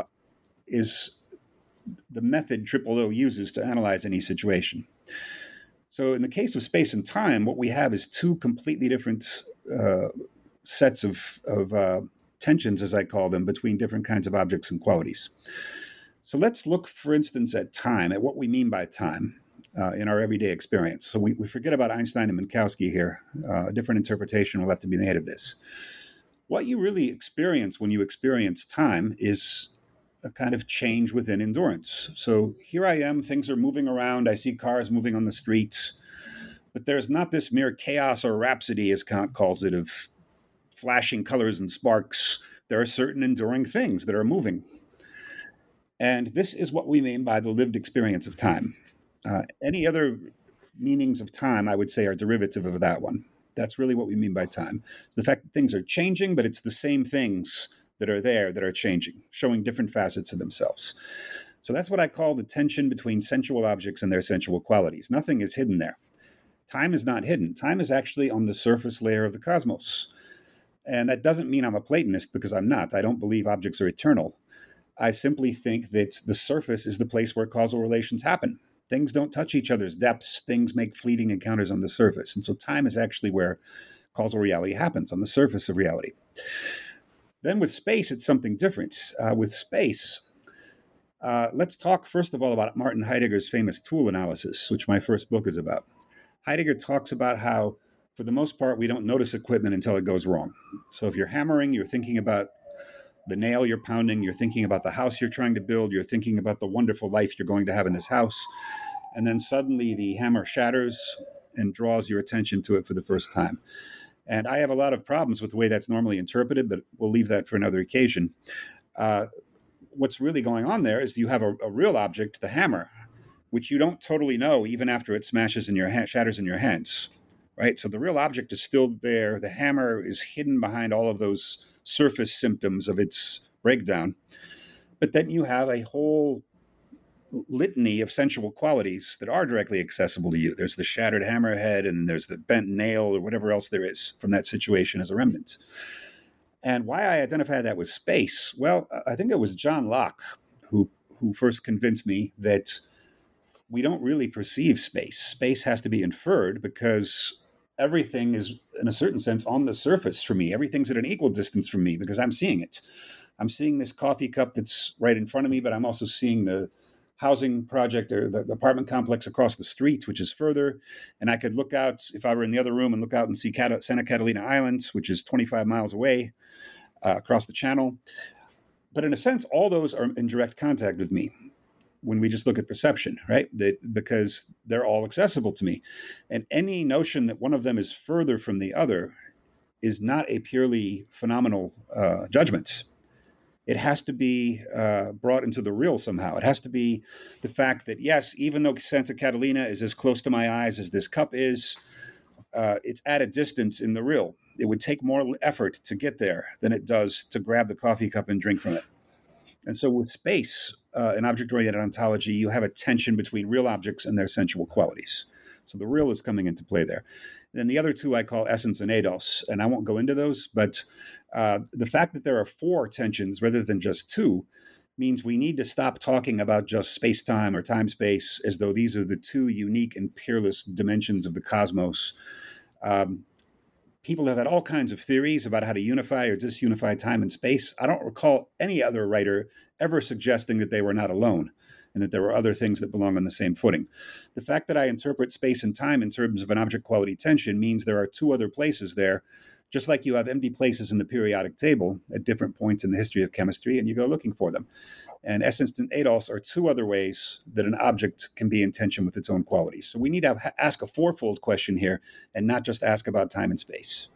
is the method OOO uses to analyze any situation. So in the case of space and time, what we have is two completely different sets of tensions, as I call them, between different kinds of objects and qualities. So let's look, for instance, at time, at what we mean by time in our everyday experience. So we forget about Einstein and Minkowski here. A different interpretation will have to be made of this. What you really experience when you experience time is a kind of change within endurance. So here I am, things are moving around, I see cars moving on the streets, but there's not this mere chaos or rhapsody, as Kant calls it, of flashing colors and sparks. There are certain enduring things that are moving. And this is what we mean by the lived experience of time. Any other meanings of time, I would say, are derivative of that one. That's really what we mean by time. The fact that things are changing, but it's the same things that are there that are changing, showing different facets of themselves. So that's what I call the tension between sensual objects and their sensual qualities. Nothing is hidden there. Time is not hidden. Time is actually on the surface layer of the cosmos. And that doesn't mean I'm a Platonist, because I'm not. I don't believe objects are eternal. I simply think that the surface is the place where causal relations happen. Things don't touch each other's depths. Things make fleeting encounters on the surface. And so time is actually where causal reality happens, on the surface of reality. Then with space, it's something different. With space, let's talk first of all about Martin Heidegger's famous tool analysis, which my first book is about. Heidegger talks about how, for the most part, we don't notice equipment until it goes wrong. So if you're hammering, you're thinking about the nail you're pounding, you're thinking about the house you're trying to build, you're thinking about the wonderful life you're going to have in this house. And then suddenly the hammer shatters and draws your attention to it for the first time. And I have a lot of problems with the way that's normally interpreted, but we'll leave that for another occasion. What's really going on there is you have a real object, the hammer, which you don't totally know even after it smashes in your shatters in your hands, right? So the real object is still there. The hammer is hidden behind all of those surface symptoms of its breakdown. But then you have a whole litany of sensual qualities that are directly accessible to you. There's the shattered hammerhead, and there's the bent nail, or whatever else there is from that situation as a remnant. And why I identify that with space? Well, I think it was John Locke who first convinced me that we don't really perceive space. Space has to be inferred because everything is, in a certain sense, on the surface for me. Everything's at an equal distance from me because I'm seeing it. I'm seeing this coffee cup that's right in front of me, but I'm also seeing the housing project or the apartment complex across the street, which is further. And I could look out, if I were in the other room, and look out and see Santa Catalina Island, which is 25 miles away across the channel. But in a sense, all those are in direct contact with me when we just look at perception, right? Because they're all accessible to me. And any notion that one of them is further from the other is not a purely phenomenal judgment. It has to be brought into the real somehow. It has to be the fact that, yes, even though Santa Catalina is as close to my eyes as this cup is, it's at a distance in the real. It would take more effort to get there than it does to grab the coffee cup and drink from it. And so with space, in object-oriented ontology, you have a tension between real objects and their sensual qualities. So the real is coming into play there. And then the other two I call essence and eidos, and I won't go into those, but the fact that there are 4 tensions rather than just 2 means we need to stop talking about just space-time or time-space as though these are the 2 unique and peerless dimensions of the cosmos. People have had all kinds of theories about how to unify or disunify time and space. I don't recall any other writer ever suggesting that they were not alone and that there were other things that belong on the same footing. The fact that I interpret space and time in terms of an object-quality tension means there are 2 other places there, just like you have empty places in the periodic table at different points in the history of chemistry, and you go looking for them. And essence and eidos are 2 other ways that an object can be in tension with its own qualities. So we need to ask a 4-fold question here and not just ask about time and space.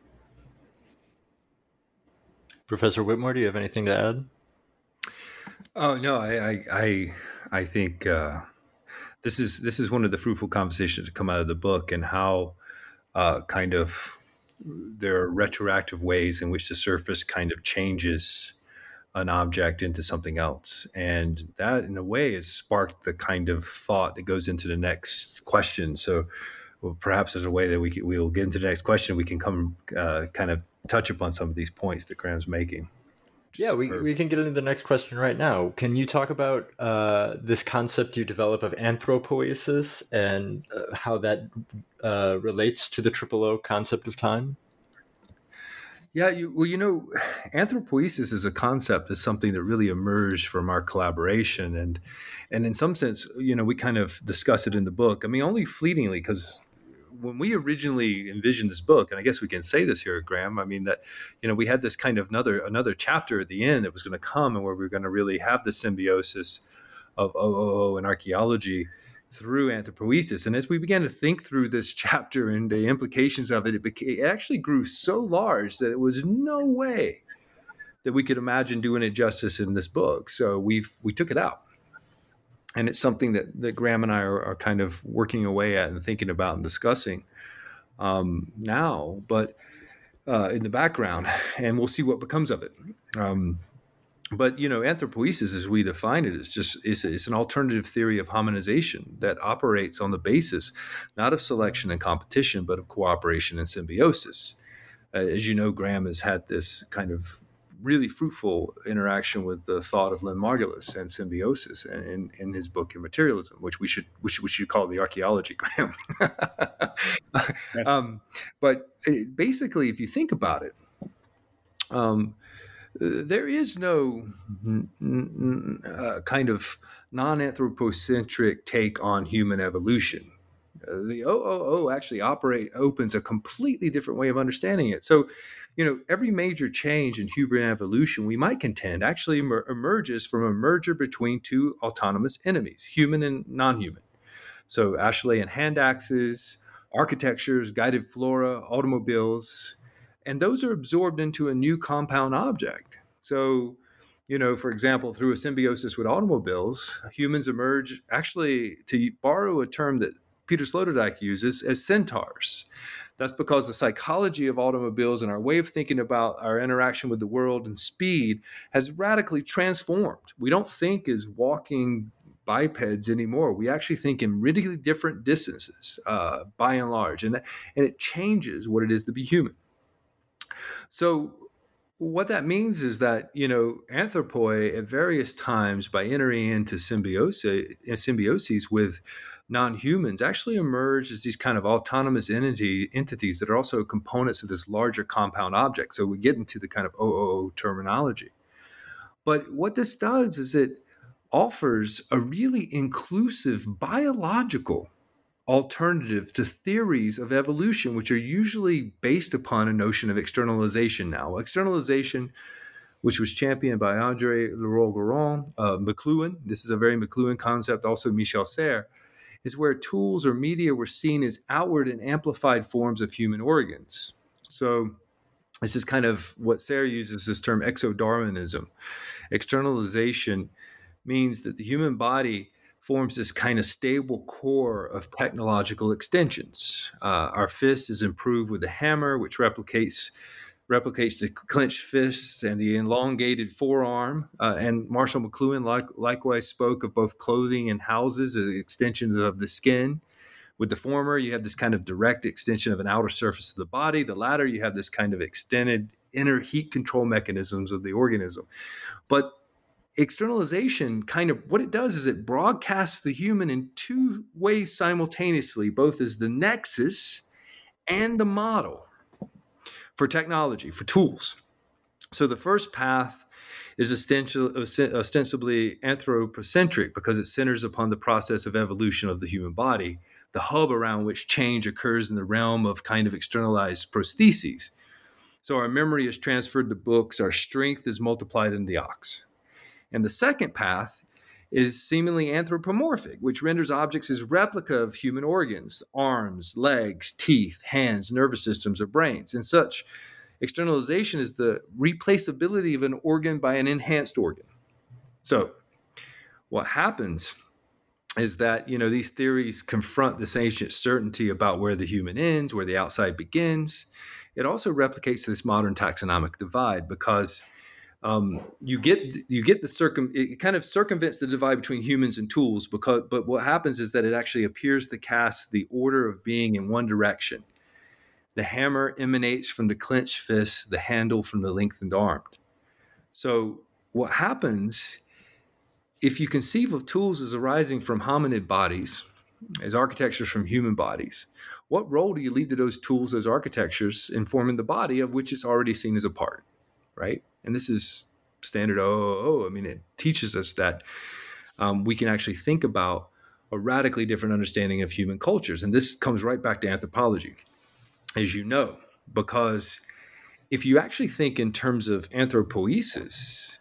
Professor Whitmore, do you have anything to add?
Oh no, I think this is one of the fruitful conversations to come out of the book, and how kind of there are retroactive ways in which the surface kind of changes an object into something else. And that, in a way, has sparked the kind of thought that goes into the next question. So perhaps there's a way that we will get into the next question. We can come kind of touch upon some of these points that Graham's making.
Yeah, we can get into the next question right now. Can you talk about this concept you develop of anthropoiesis and how that relates to the O concept of time?
Yeah, anthropoiesis as a concept is something that really emerged from our collaboration, and in some sense, we kind of discuss it in the book. I mean, only fleetingly, because when we originally envisioned this book, and I guess we can say this here, Graham, I mean that, we had this kind of another chapter at the end that was going to come, and where we were going to really have the symbiosis of OOO and archaeology through anthropoiesis. And as we began to think through this chapter and the implications of it, it actually grew so large that it was no way that we could imagine doing it justice in this book. So we took it out. And it's something that Graham and I are kind of working away at and thinking about and discussing now, but in the background, and we'll see what becomes of it. But anthropoiesis, as we define it, is an alternative theory of hominization that operates on the basis not of selection and competition, but of cooperation and symbiosis. As you know, Graham has had this kind of really fruitful interaction with the thought of Lynn Margulis and symbiosis in his book Immaterialism, which we should call the archaeology, Graham.
Yes.
But basically, if you think about it, there is no kind of non-anthropocentric take on human evolution. The OOO actually opens a completely different way of understanding it. So, every major change in human evolution, we might contend, actually emerges from a merger between 2 autonomous enemies, human and non-human. So Acheulean hand axes, architectures, guided flora, automobiles, And those are absorbed into a new compound object. So, for example, through a symbiosis with automobiles, humans emerge, actually, to borrow a term that Peter Sloterdijk uses, as centaurs. That's because the psychology of automobiles and our way of thinking about our interaction with the world and speed has radically transformed. We don't think as walking bipeds anymore. We actually think in really different distances, by and large, and it changes what it is to be human. So what that means is that, anthropoi at various times, by entering into symbioses with non-humans, actually emerge as these kind of autonomous entities that are also components of this larger compound object. So we get into the kind of OOO terminology. But what this does is it offers a really inclusive biological alternative to theories of evolution, which are usually based upon a notion of externalization now. Externalization, which was championed by André Leroi-Gourhan, McLuhan, this is a very McLuhan concept, also Michel Serres, is where tools or media were seen as outward and amplified forms of human organs. So this is kind of what Serres uses this term exodarwinism. Externalization means that the human body forms this kind of stable core of technological extensions. Our fist is improved with a hammer, which replicates the clenched fist and the elongated forearm. And Marshall McLuhan likewise spoke of both clothing and houses as extensions of the skin. With the former, you have this kind of direct extension of an outer surface of the body. The latter, you have this kind of extended inner heat control mechanisms of the organism. But externalization, kind of what it does is it broadcasts the human in two ways simultaneously, both as the nexus and the model for technology, for tools. So the first path is ostensibly anthropocentric because it centers upon the process of evolution of the human body, the hub around which change occurs in the realm of kind of externalized prostheses. So our memory is transferred to books, our strength is multiplied in the ox. And the second path is seemingly anthropomorphic, which renders objects as replica of human organs, arms, legs, teeth, hands, nervous systems, or brains. And such externalization is the replaceability of an organ by an enhanced organ. So what happens is that, these theories confront this ancient certainty about where the human ends, where the outside begins. It also replicates this modern taxonomic divide because it kind of circumvents the divide between humans and tools but what happens is that it actually appears to cast the order of being in one direction. The hammer emanates from the clenched fist, the handle from the lengthened arm. So what happens, if you conceive of tools as arising from hominid bodies, as architectures from human bodies, what role do you leave to those tools, those architectures, in forming the body of which it's already seen as a part, right? And this is standard OOO. I mean, it teaches us that we can actually think about a radically different understanding of human cultures. And this comes right back to anthropology, as you know, because if you actually think in terms of anthropoiesis,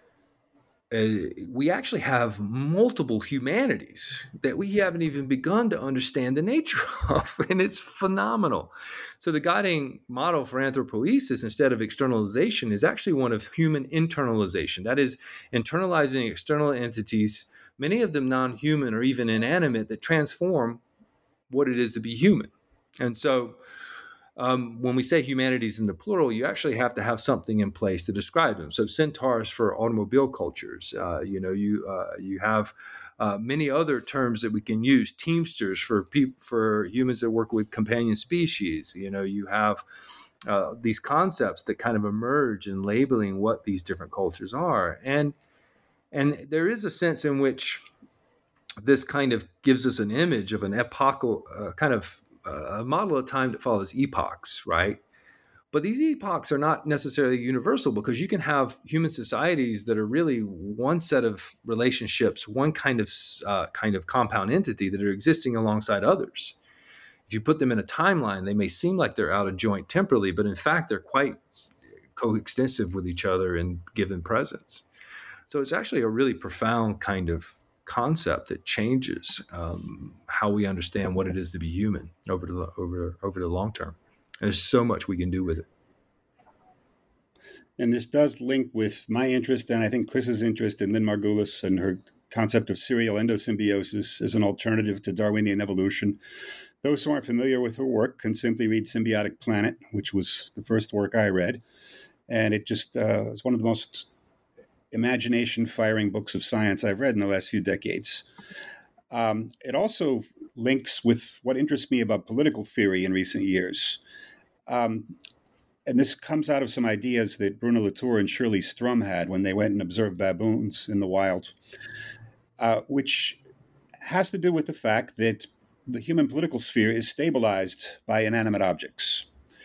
we actually have multiple humanities that we haven't even begun to understand the nature of, and it's phenomenal. So the guiding model for anthropoiesis instead of externalization is actually one of human internalization. That is, internalizing external entities, many of them non-human or even inanimate, that transform what it is to be human. And so when we say humanities in the plural, you actually have to have something in place to describe them. So centaurs for automobile cultures, you have many other terms that we can use. Teamsters for humans that work with companion species. You have these concepts that kind of emerge in labeling what these different cultures are, and there is a sense in which this kind of gives us an image of an epochal kind of a model of time that follows epochs, right? But these epochs are not necessarily universal because you can have human societies that are really one set of relationships, one kind of compound entity that are existing alongside others. If you put them in a timeline, they may seem like they're out of joint temporally, but in fact, they're quite coextensive with each other in given presence. So it's actually a really profound kind of concept that changes how we understand what it is to be human over the long term. And there's so much we can do with it.
And this does link with my interest and I think Chris's interest in Lynn Margulis and her concept of serial endosymbiosis as an alternative to Darwinian evolution. Those who aren't familiar with her work can simply read Symbiotic Planet, which was the first work I read. And it just is one of the most imagination-firing books of science I've read in the last few decades. It also links with what interests me about political theory in recent years. And this comes out of some ideas that Bruno Latour and Shirley Strum had when they went and observed baboons in the wild, which has to do with the fact that the human political sphere is stabilized by inanimate objects.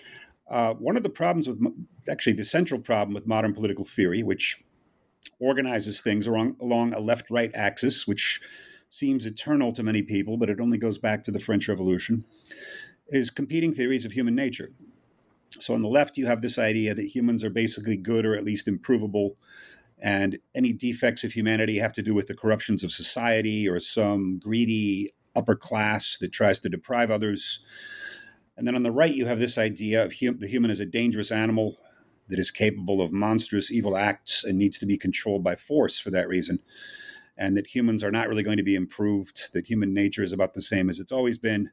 One of the problems actually the central problem with modern political theory, which organizes things along a left-right axis, which seems eternal to many people, but it only goes back to the French Revolution, is competing theories of human nature. So on the left, you have this idea that humans are basically good or at least improvable, and any defects of humanity have to do with the corruptions of society or some greedy upper class that tries to deprive others. And then on the right, you have this idea of the human as a dangerous animal that is capable of monstrous evil acts and needs to be controlled by force for that reason, and that humans are not really going to be improved, that human nature is about the same as it's always been.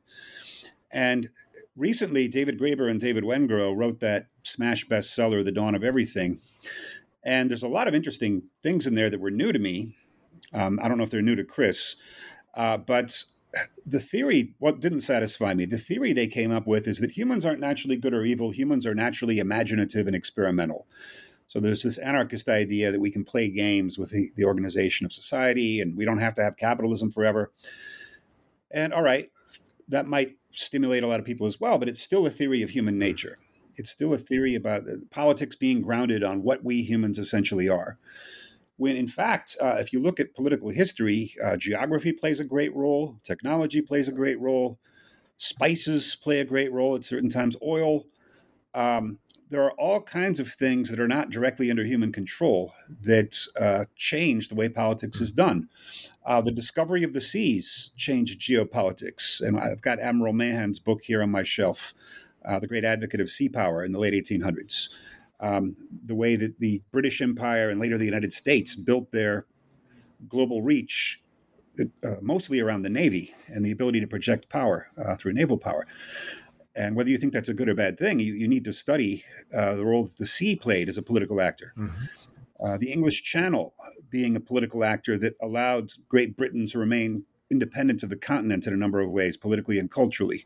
And recently, David Graeber and David Wengrow wrote that smash bestseller, The Dawn of Everything. And there's a lot of interesting things in there that were new to me. I don't know if they're new to Chris, but the theory, what didn't satisfy me, the theory they came up with is that humans aren't naturally good or evil. Humans are naturally imaginative and experimental. So there's this anarchist idea that we can play games with the organization of society and we don't have to have capitalism forever. And all right, that might stimulate a lot of people as well, but it's still a theory of human nature. It's still a theory about politics being grounded on what we humans essentially are. When in fact, if you look at political history, geography plays a great role, technology plays a great role, spices play a great role at certain times, oil. There are all kinds of things that are not directly under human control that change the way politics is done. The discovery of the seas changed geopolitics. And I've got Admiral Mahan's book here on my shelf, The Great Advocate of Sea Power in the late 1800s. The way that the British Empire and later the United States built their global reach, mostly around the Navy and the ability to project power through naval power. And whether you think that's a good or bad thing, you need to study the role that the sea played as a political actor. Mm-hmm. The English Channel being a political actor that allowed Great Britain to remain independent of the continent in a number of ways, politically and culturally.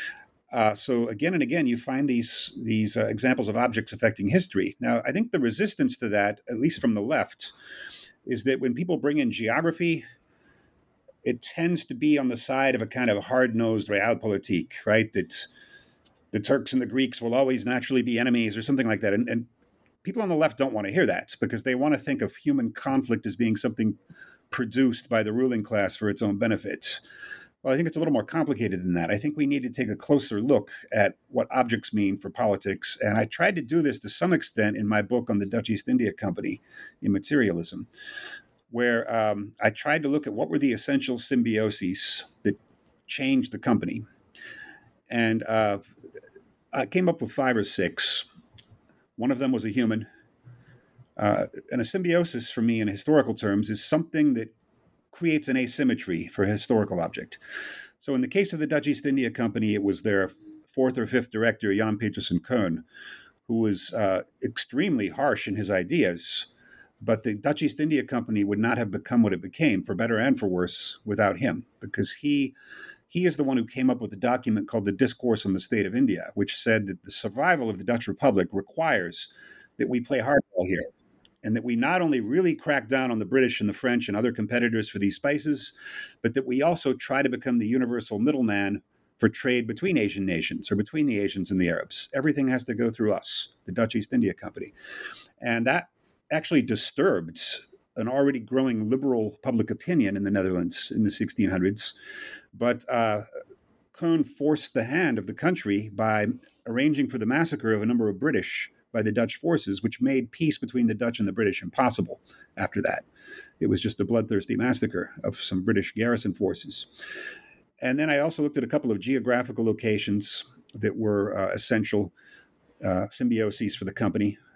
So again and again, you find these examples of objects affecting history. Now, I think the resistance to that, at least from the left, is that when people bring in geography, it tends to be on the side of a kind of hard-nosed realpolitik, right? That the Turks and the Greeks will always naturally be enemies or something like that. And people on the left don't want to hear that because they want to think of human conflict as being something produced by the ruling class for its own benefit. Well, I think it's a little more complicated than that. I think we need to take a closer look at what objects mean for politics. And I tried to do this to some extent in my book on the Dutch East India Company, Immaterialism, where I tried to look at what were the essential symbioses that changed the company. And I came up with 5 or 6. One of them was a human. And a symbiosis for me in historical terms is something that creates an asymmetry for a historical object. So in the case of the Dutch East India Company, it was their 4th or 5th director, Jan Pieterszoon Koen, who was extremely harsh in his ideas. But the Dutch East India Company would not have become what it became, for better and for worse, without him, because he is the one who came up with a document called the Discourse on the State of India, which said that the survival of the Dutch Republic requires that we play hardball here, and that we not only really crack down on the British and the French and other competitors for these spices, but that we also try to become the universal middleman for trade between Asian nations or between the Asians and the Arabs. Everything has to go through us, the Dutch East India Company. And that actually disturbed an already growing liberal public opinion in the Netherlands in the 1600s. But Koen forced the hand of the country by arranging for the massacre of a number of British by the Dutch forces, which made peace between the Dutch and the British impossible after that. It was just a bloodthirsty massacre of some British garrison forces. And then I also looked at a couple of geographical locations that were essential symbioses for the company.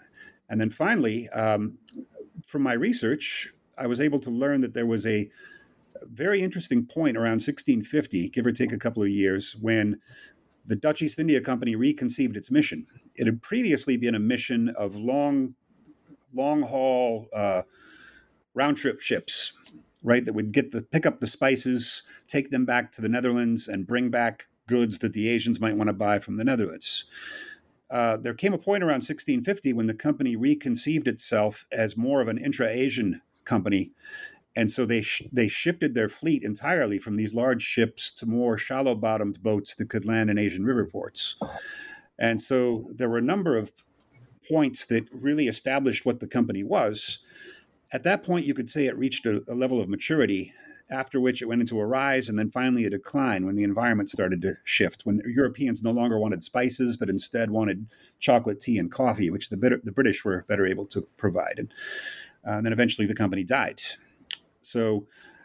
And then finally, from my research, I was able to learn that there was a very interesting point around 1650, give or take a couple of years, when the Dutch East India Company reconceived its mission. It had previously been a mission of long haul round trip ships, right, that would pick up the spices, take them back to the Netherlands, and bring back goods that the Asians might want to buy from the Netherlands. There came a point around 1650 when the company reconceived itself as more of an intra-Asian company. And so they shifted their fleet entirely from these large ships to more shallow-bottomed boats that could land in Asian river ports. And so there were a number of points that really established what the company was. At that point, you could say it reached a level of maturity, after which it went into a rise and then finally a decline when the environment started to shift, when Europeans no longer wanted spices, but instead wanted chocolate, tea, and coffee, which the British were better able to provide. And then eventually the company died. So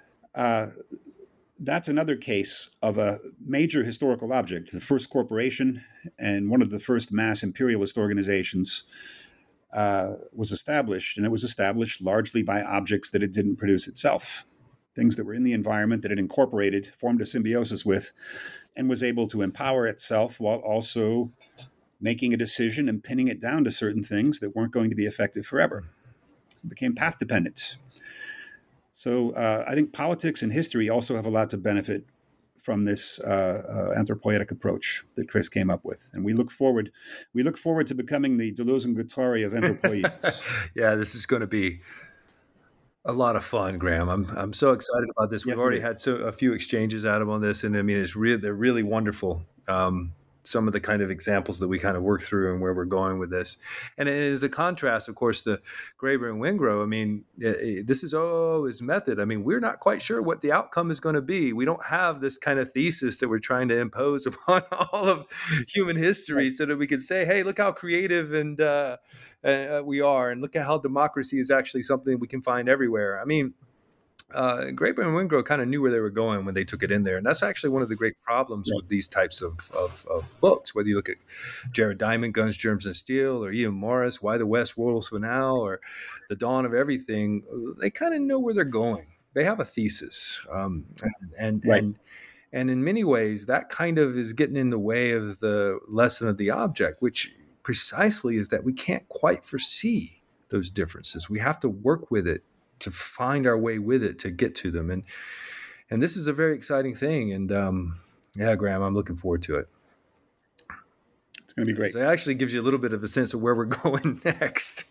that's another case of a major historical object, the first corporation and one of the first mass imperialist organizations was established, and it was established largely by objects that it didn't produce itself, things that were in the environment that it incorporated, formed a symbiosis with, and was able to empower itself while also making a decision and pinning it down to certain things that weren't going to be effective forever. It became path dependent. So I think politics and history also have a lot to benefit from this anthropoetic approach that Chris came up with, and we look forward to becoming the Deleuze and Guattari of anthropoiesis.
Yeah, this is going to be a lot of fun, Graham. I'm so excited about this. We've already had a few exchanges, Adam, on this, and I mean, they're really wonderful. Some of the kind of examples that we kind of work through and where we're going with this. And it is a contrast, of course, to Graeber and Wengrow. I mean, this is his method. I mean, we're not quite sure what the outcome is going to be. We don't have this kind of thesis that we're trying to impose upon all of human history so that we can say, hey, look how creative and we are, and look at how democracy is actually something we can find everywhere. I mean, Graeber and Wengrow kind of knew where they were going when they took it in there. And that's actually one of the great problems with these types of books, whether you look at Jared Diamond, Guns, Germs, and Steel, or Ian Morris, Why the West Whirls for Now, or The Dawn of Everything. They kind of know where they're going. They have a thesis. And in many ways, that kind of is getting in the way of the lesson of the object, which precisely is that we can't quite foresee those differences. We have to work with it to find our way with it, to get to them. And this is a very exciting thing. And yeah, Graham, I'm looking forward to it.
It's going to be great.
So it actually gives you a little bit of a sense of where we're going next.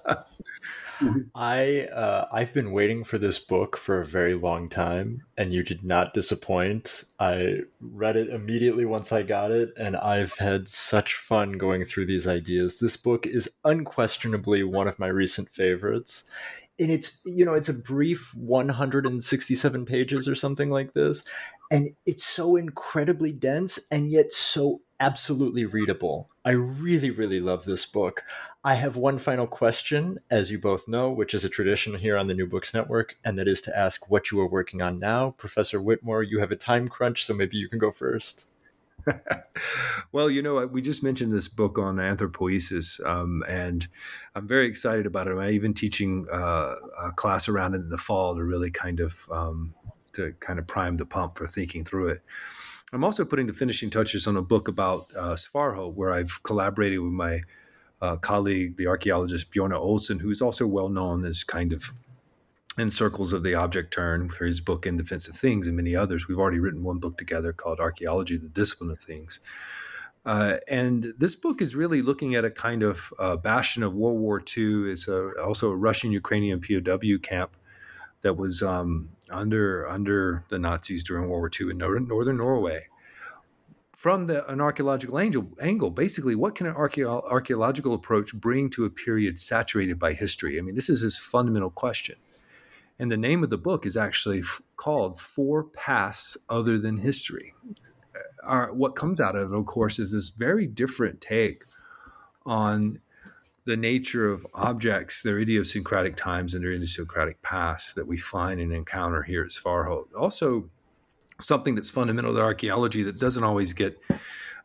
I've been waiting for this book for a very long time, and you did not disappoint. I read it immediately once I got it, and I've had such fun going through these ideas. This book is unquestionably one of my recent favorites. And it's a brief 167 pages or something like this. And it's so incredibly dense and yet so absolutely readable. I really, really love this book. I have one final question, as you both know, which is a tradition here on the New Books Network, and that is to ask what you are working on now. Professor Whitmore, you have a time crunch, so maybe you can go first.
Well, we just mentioned this book on anthropoiesis, and I'm very excited about it. I'm even teaching a class around it in the fall to really kind of prime the pump for thinking through it. I'm also putting the finishing touches on a book about Svartholm, where I've collaborated with my colleague, the archaeologist Bjorn Olsen, who's also well known as kind of in circles of the object turn for his book In Defense of Things and many others. We've already written one book together called Archaeology, the Discipline of Things. And this book is really looking at a kind of bastion of World War II. It's also a Russian-Ukrainian POW camp that was under the Nazis during World War II in northern Norway. From an archaeological angle, basically, what can an archaeological approach bring to a period saturated by history? I mean, this is his fundamental question. And the name of the book is actually called Four Paths Other Than History. What comes out of it, of course, is this very different take on the nature of objects, their idiosyncratic times and their idiosyncratic pasts that we find and encounter here at Svartholm. Also, something that's fundamental to archaeology that doesn't always get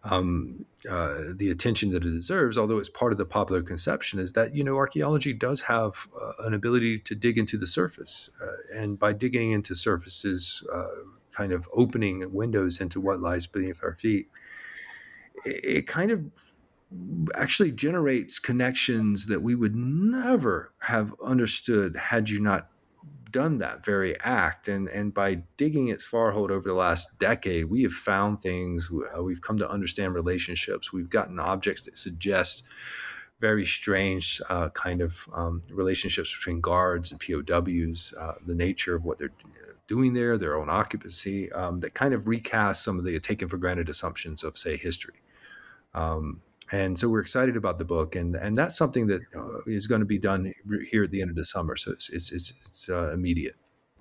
the attention that it deserves, although it's part of the popular conception, is that, archaeology does have an ability to dig into the surface. And by digging into surfaces, kind of opening windows into what lies beneath our feet, it kind of actually generates connections that we would never have understood had you not done that very act. And by digging its Sfarhold over the last decade, we have found things. We've come to understand relationships. We've gotten objects that suggest very strange kind of relationships between guards and POWs, the nature of what they're doing there, their own occupancy, that kind of recast some of the taken for granted assumptions of, say, history. And so we're excited about the book, and that's something that is going to be done here at the end of the summer. So it's immediate.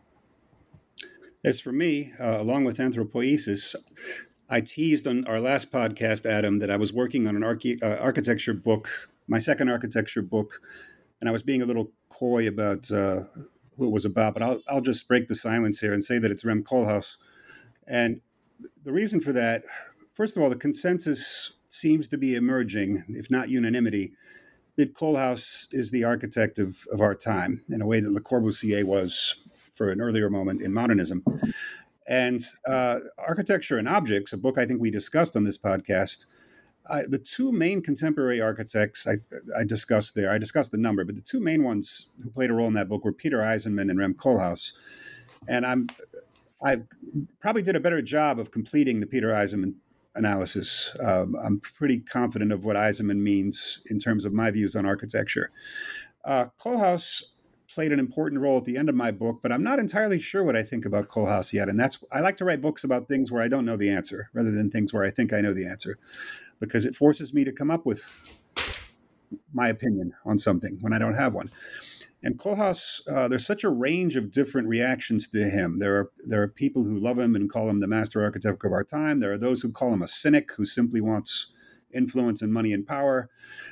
As for me, along with Anthropoiesis, I teased on our last podcast, Adam, that I was working on an architecture book, my second architecture book, and I was being a little coy about who it was about, but I'll just break the silence here and say that it's Rem Koolhaas. And the reason for that, first of all, the consensus seems to be emerging, if not unanimity, that Koolhaas is the architect of our time in a way that Le Corbusier was for an earlier moment in modernism. And Architecture and Objects, a book I think we discussed on this podcast, the two main contemporary architects I discussed there, I discussed the number, but the two main ones who played a role in that book were Peter Eisenman and Rem Koolhaas. And I probably did a better job of completing the Peter Eisenman analysis. I'm pretty confident of what Eisenman means in terms of my views on architecture. Koolhaas played an important role at the end of my book, but I'm not entirely sure what I think about Koolhaas yet. And I like to write books about things where I don't know the answer, rather than things where I think I know the answer, because it forces me to come up with my opinion on something when I don't have one. And Koolhaas, there's such a range of different reactions to him. There are people who love him and call him the master architect of our time. There are those who call him a cynic who simply wants influence and money and power.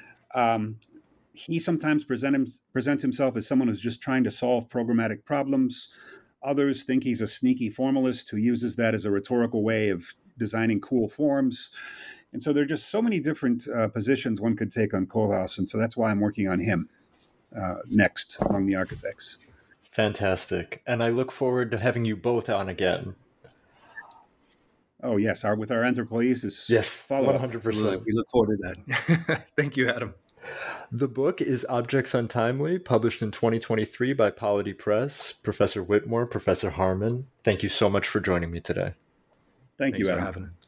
He sometimes presents himself as someone who's just trying to solve programmatic problems. Others think he's a sneaky formalist who uses that as a rhetorical way of designing cool forms. And so there are just so many different positions one could take on Koolhaas. And so that's why I'm working on him next among the architects.
Fantastic. And I look forward to having you both on again.
Oh, yes. With our Anthropoiesis.
Yes,
follow-up.
100%.
We look forward to that. Thank you, Adam.
The book is Objects Untimely, published in 2023 by Polity Press. Professor Whitmore, Professor Harmon, thank you so much for joining me today.
Thank you, Adam.
Thanks for having us.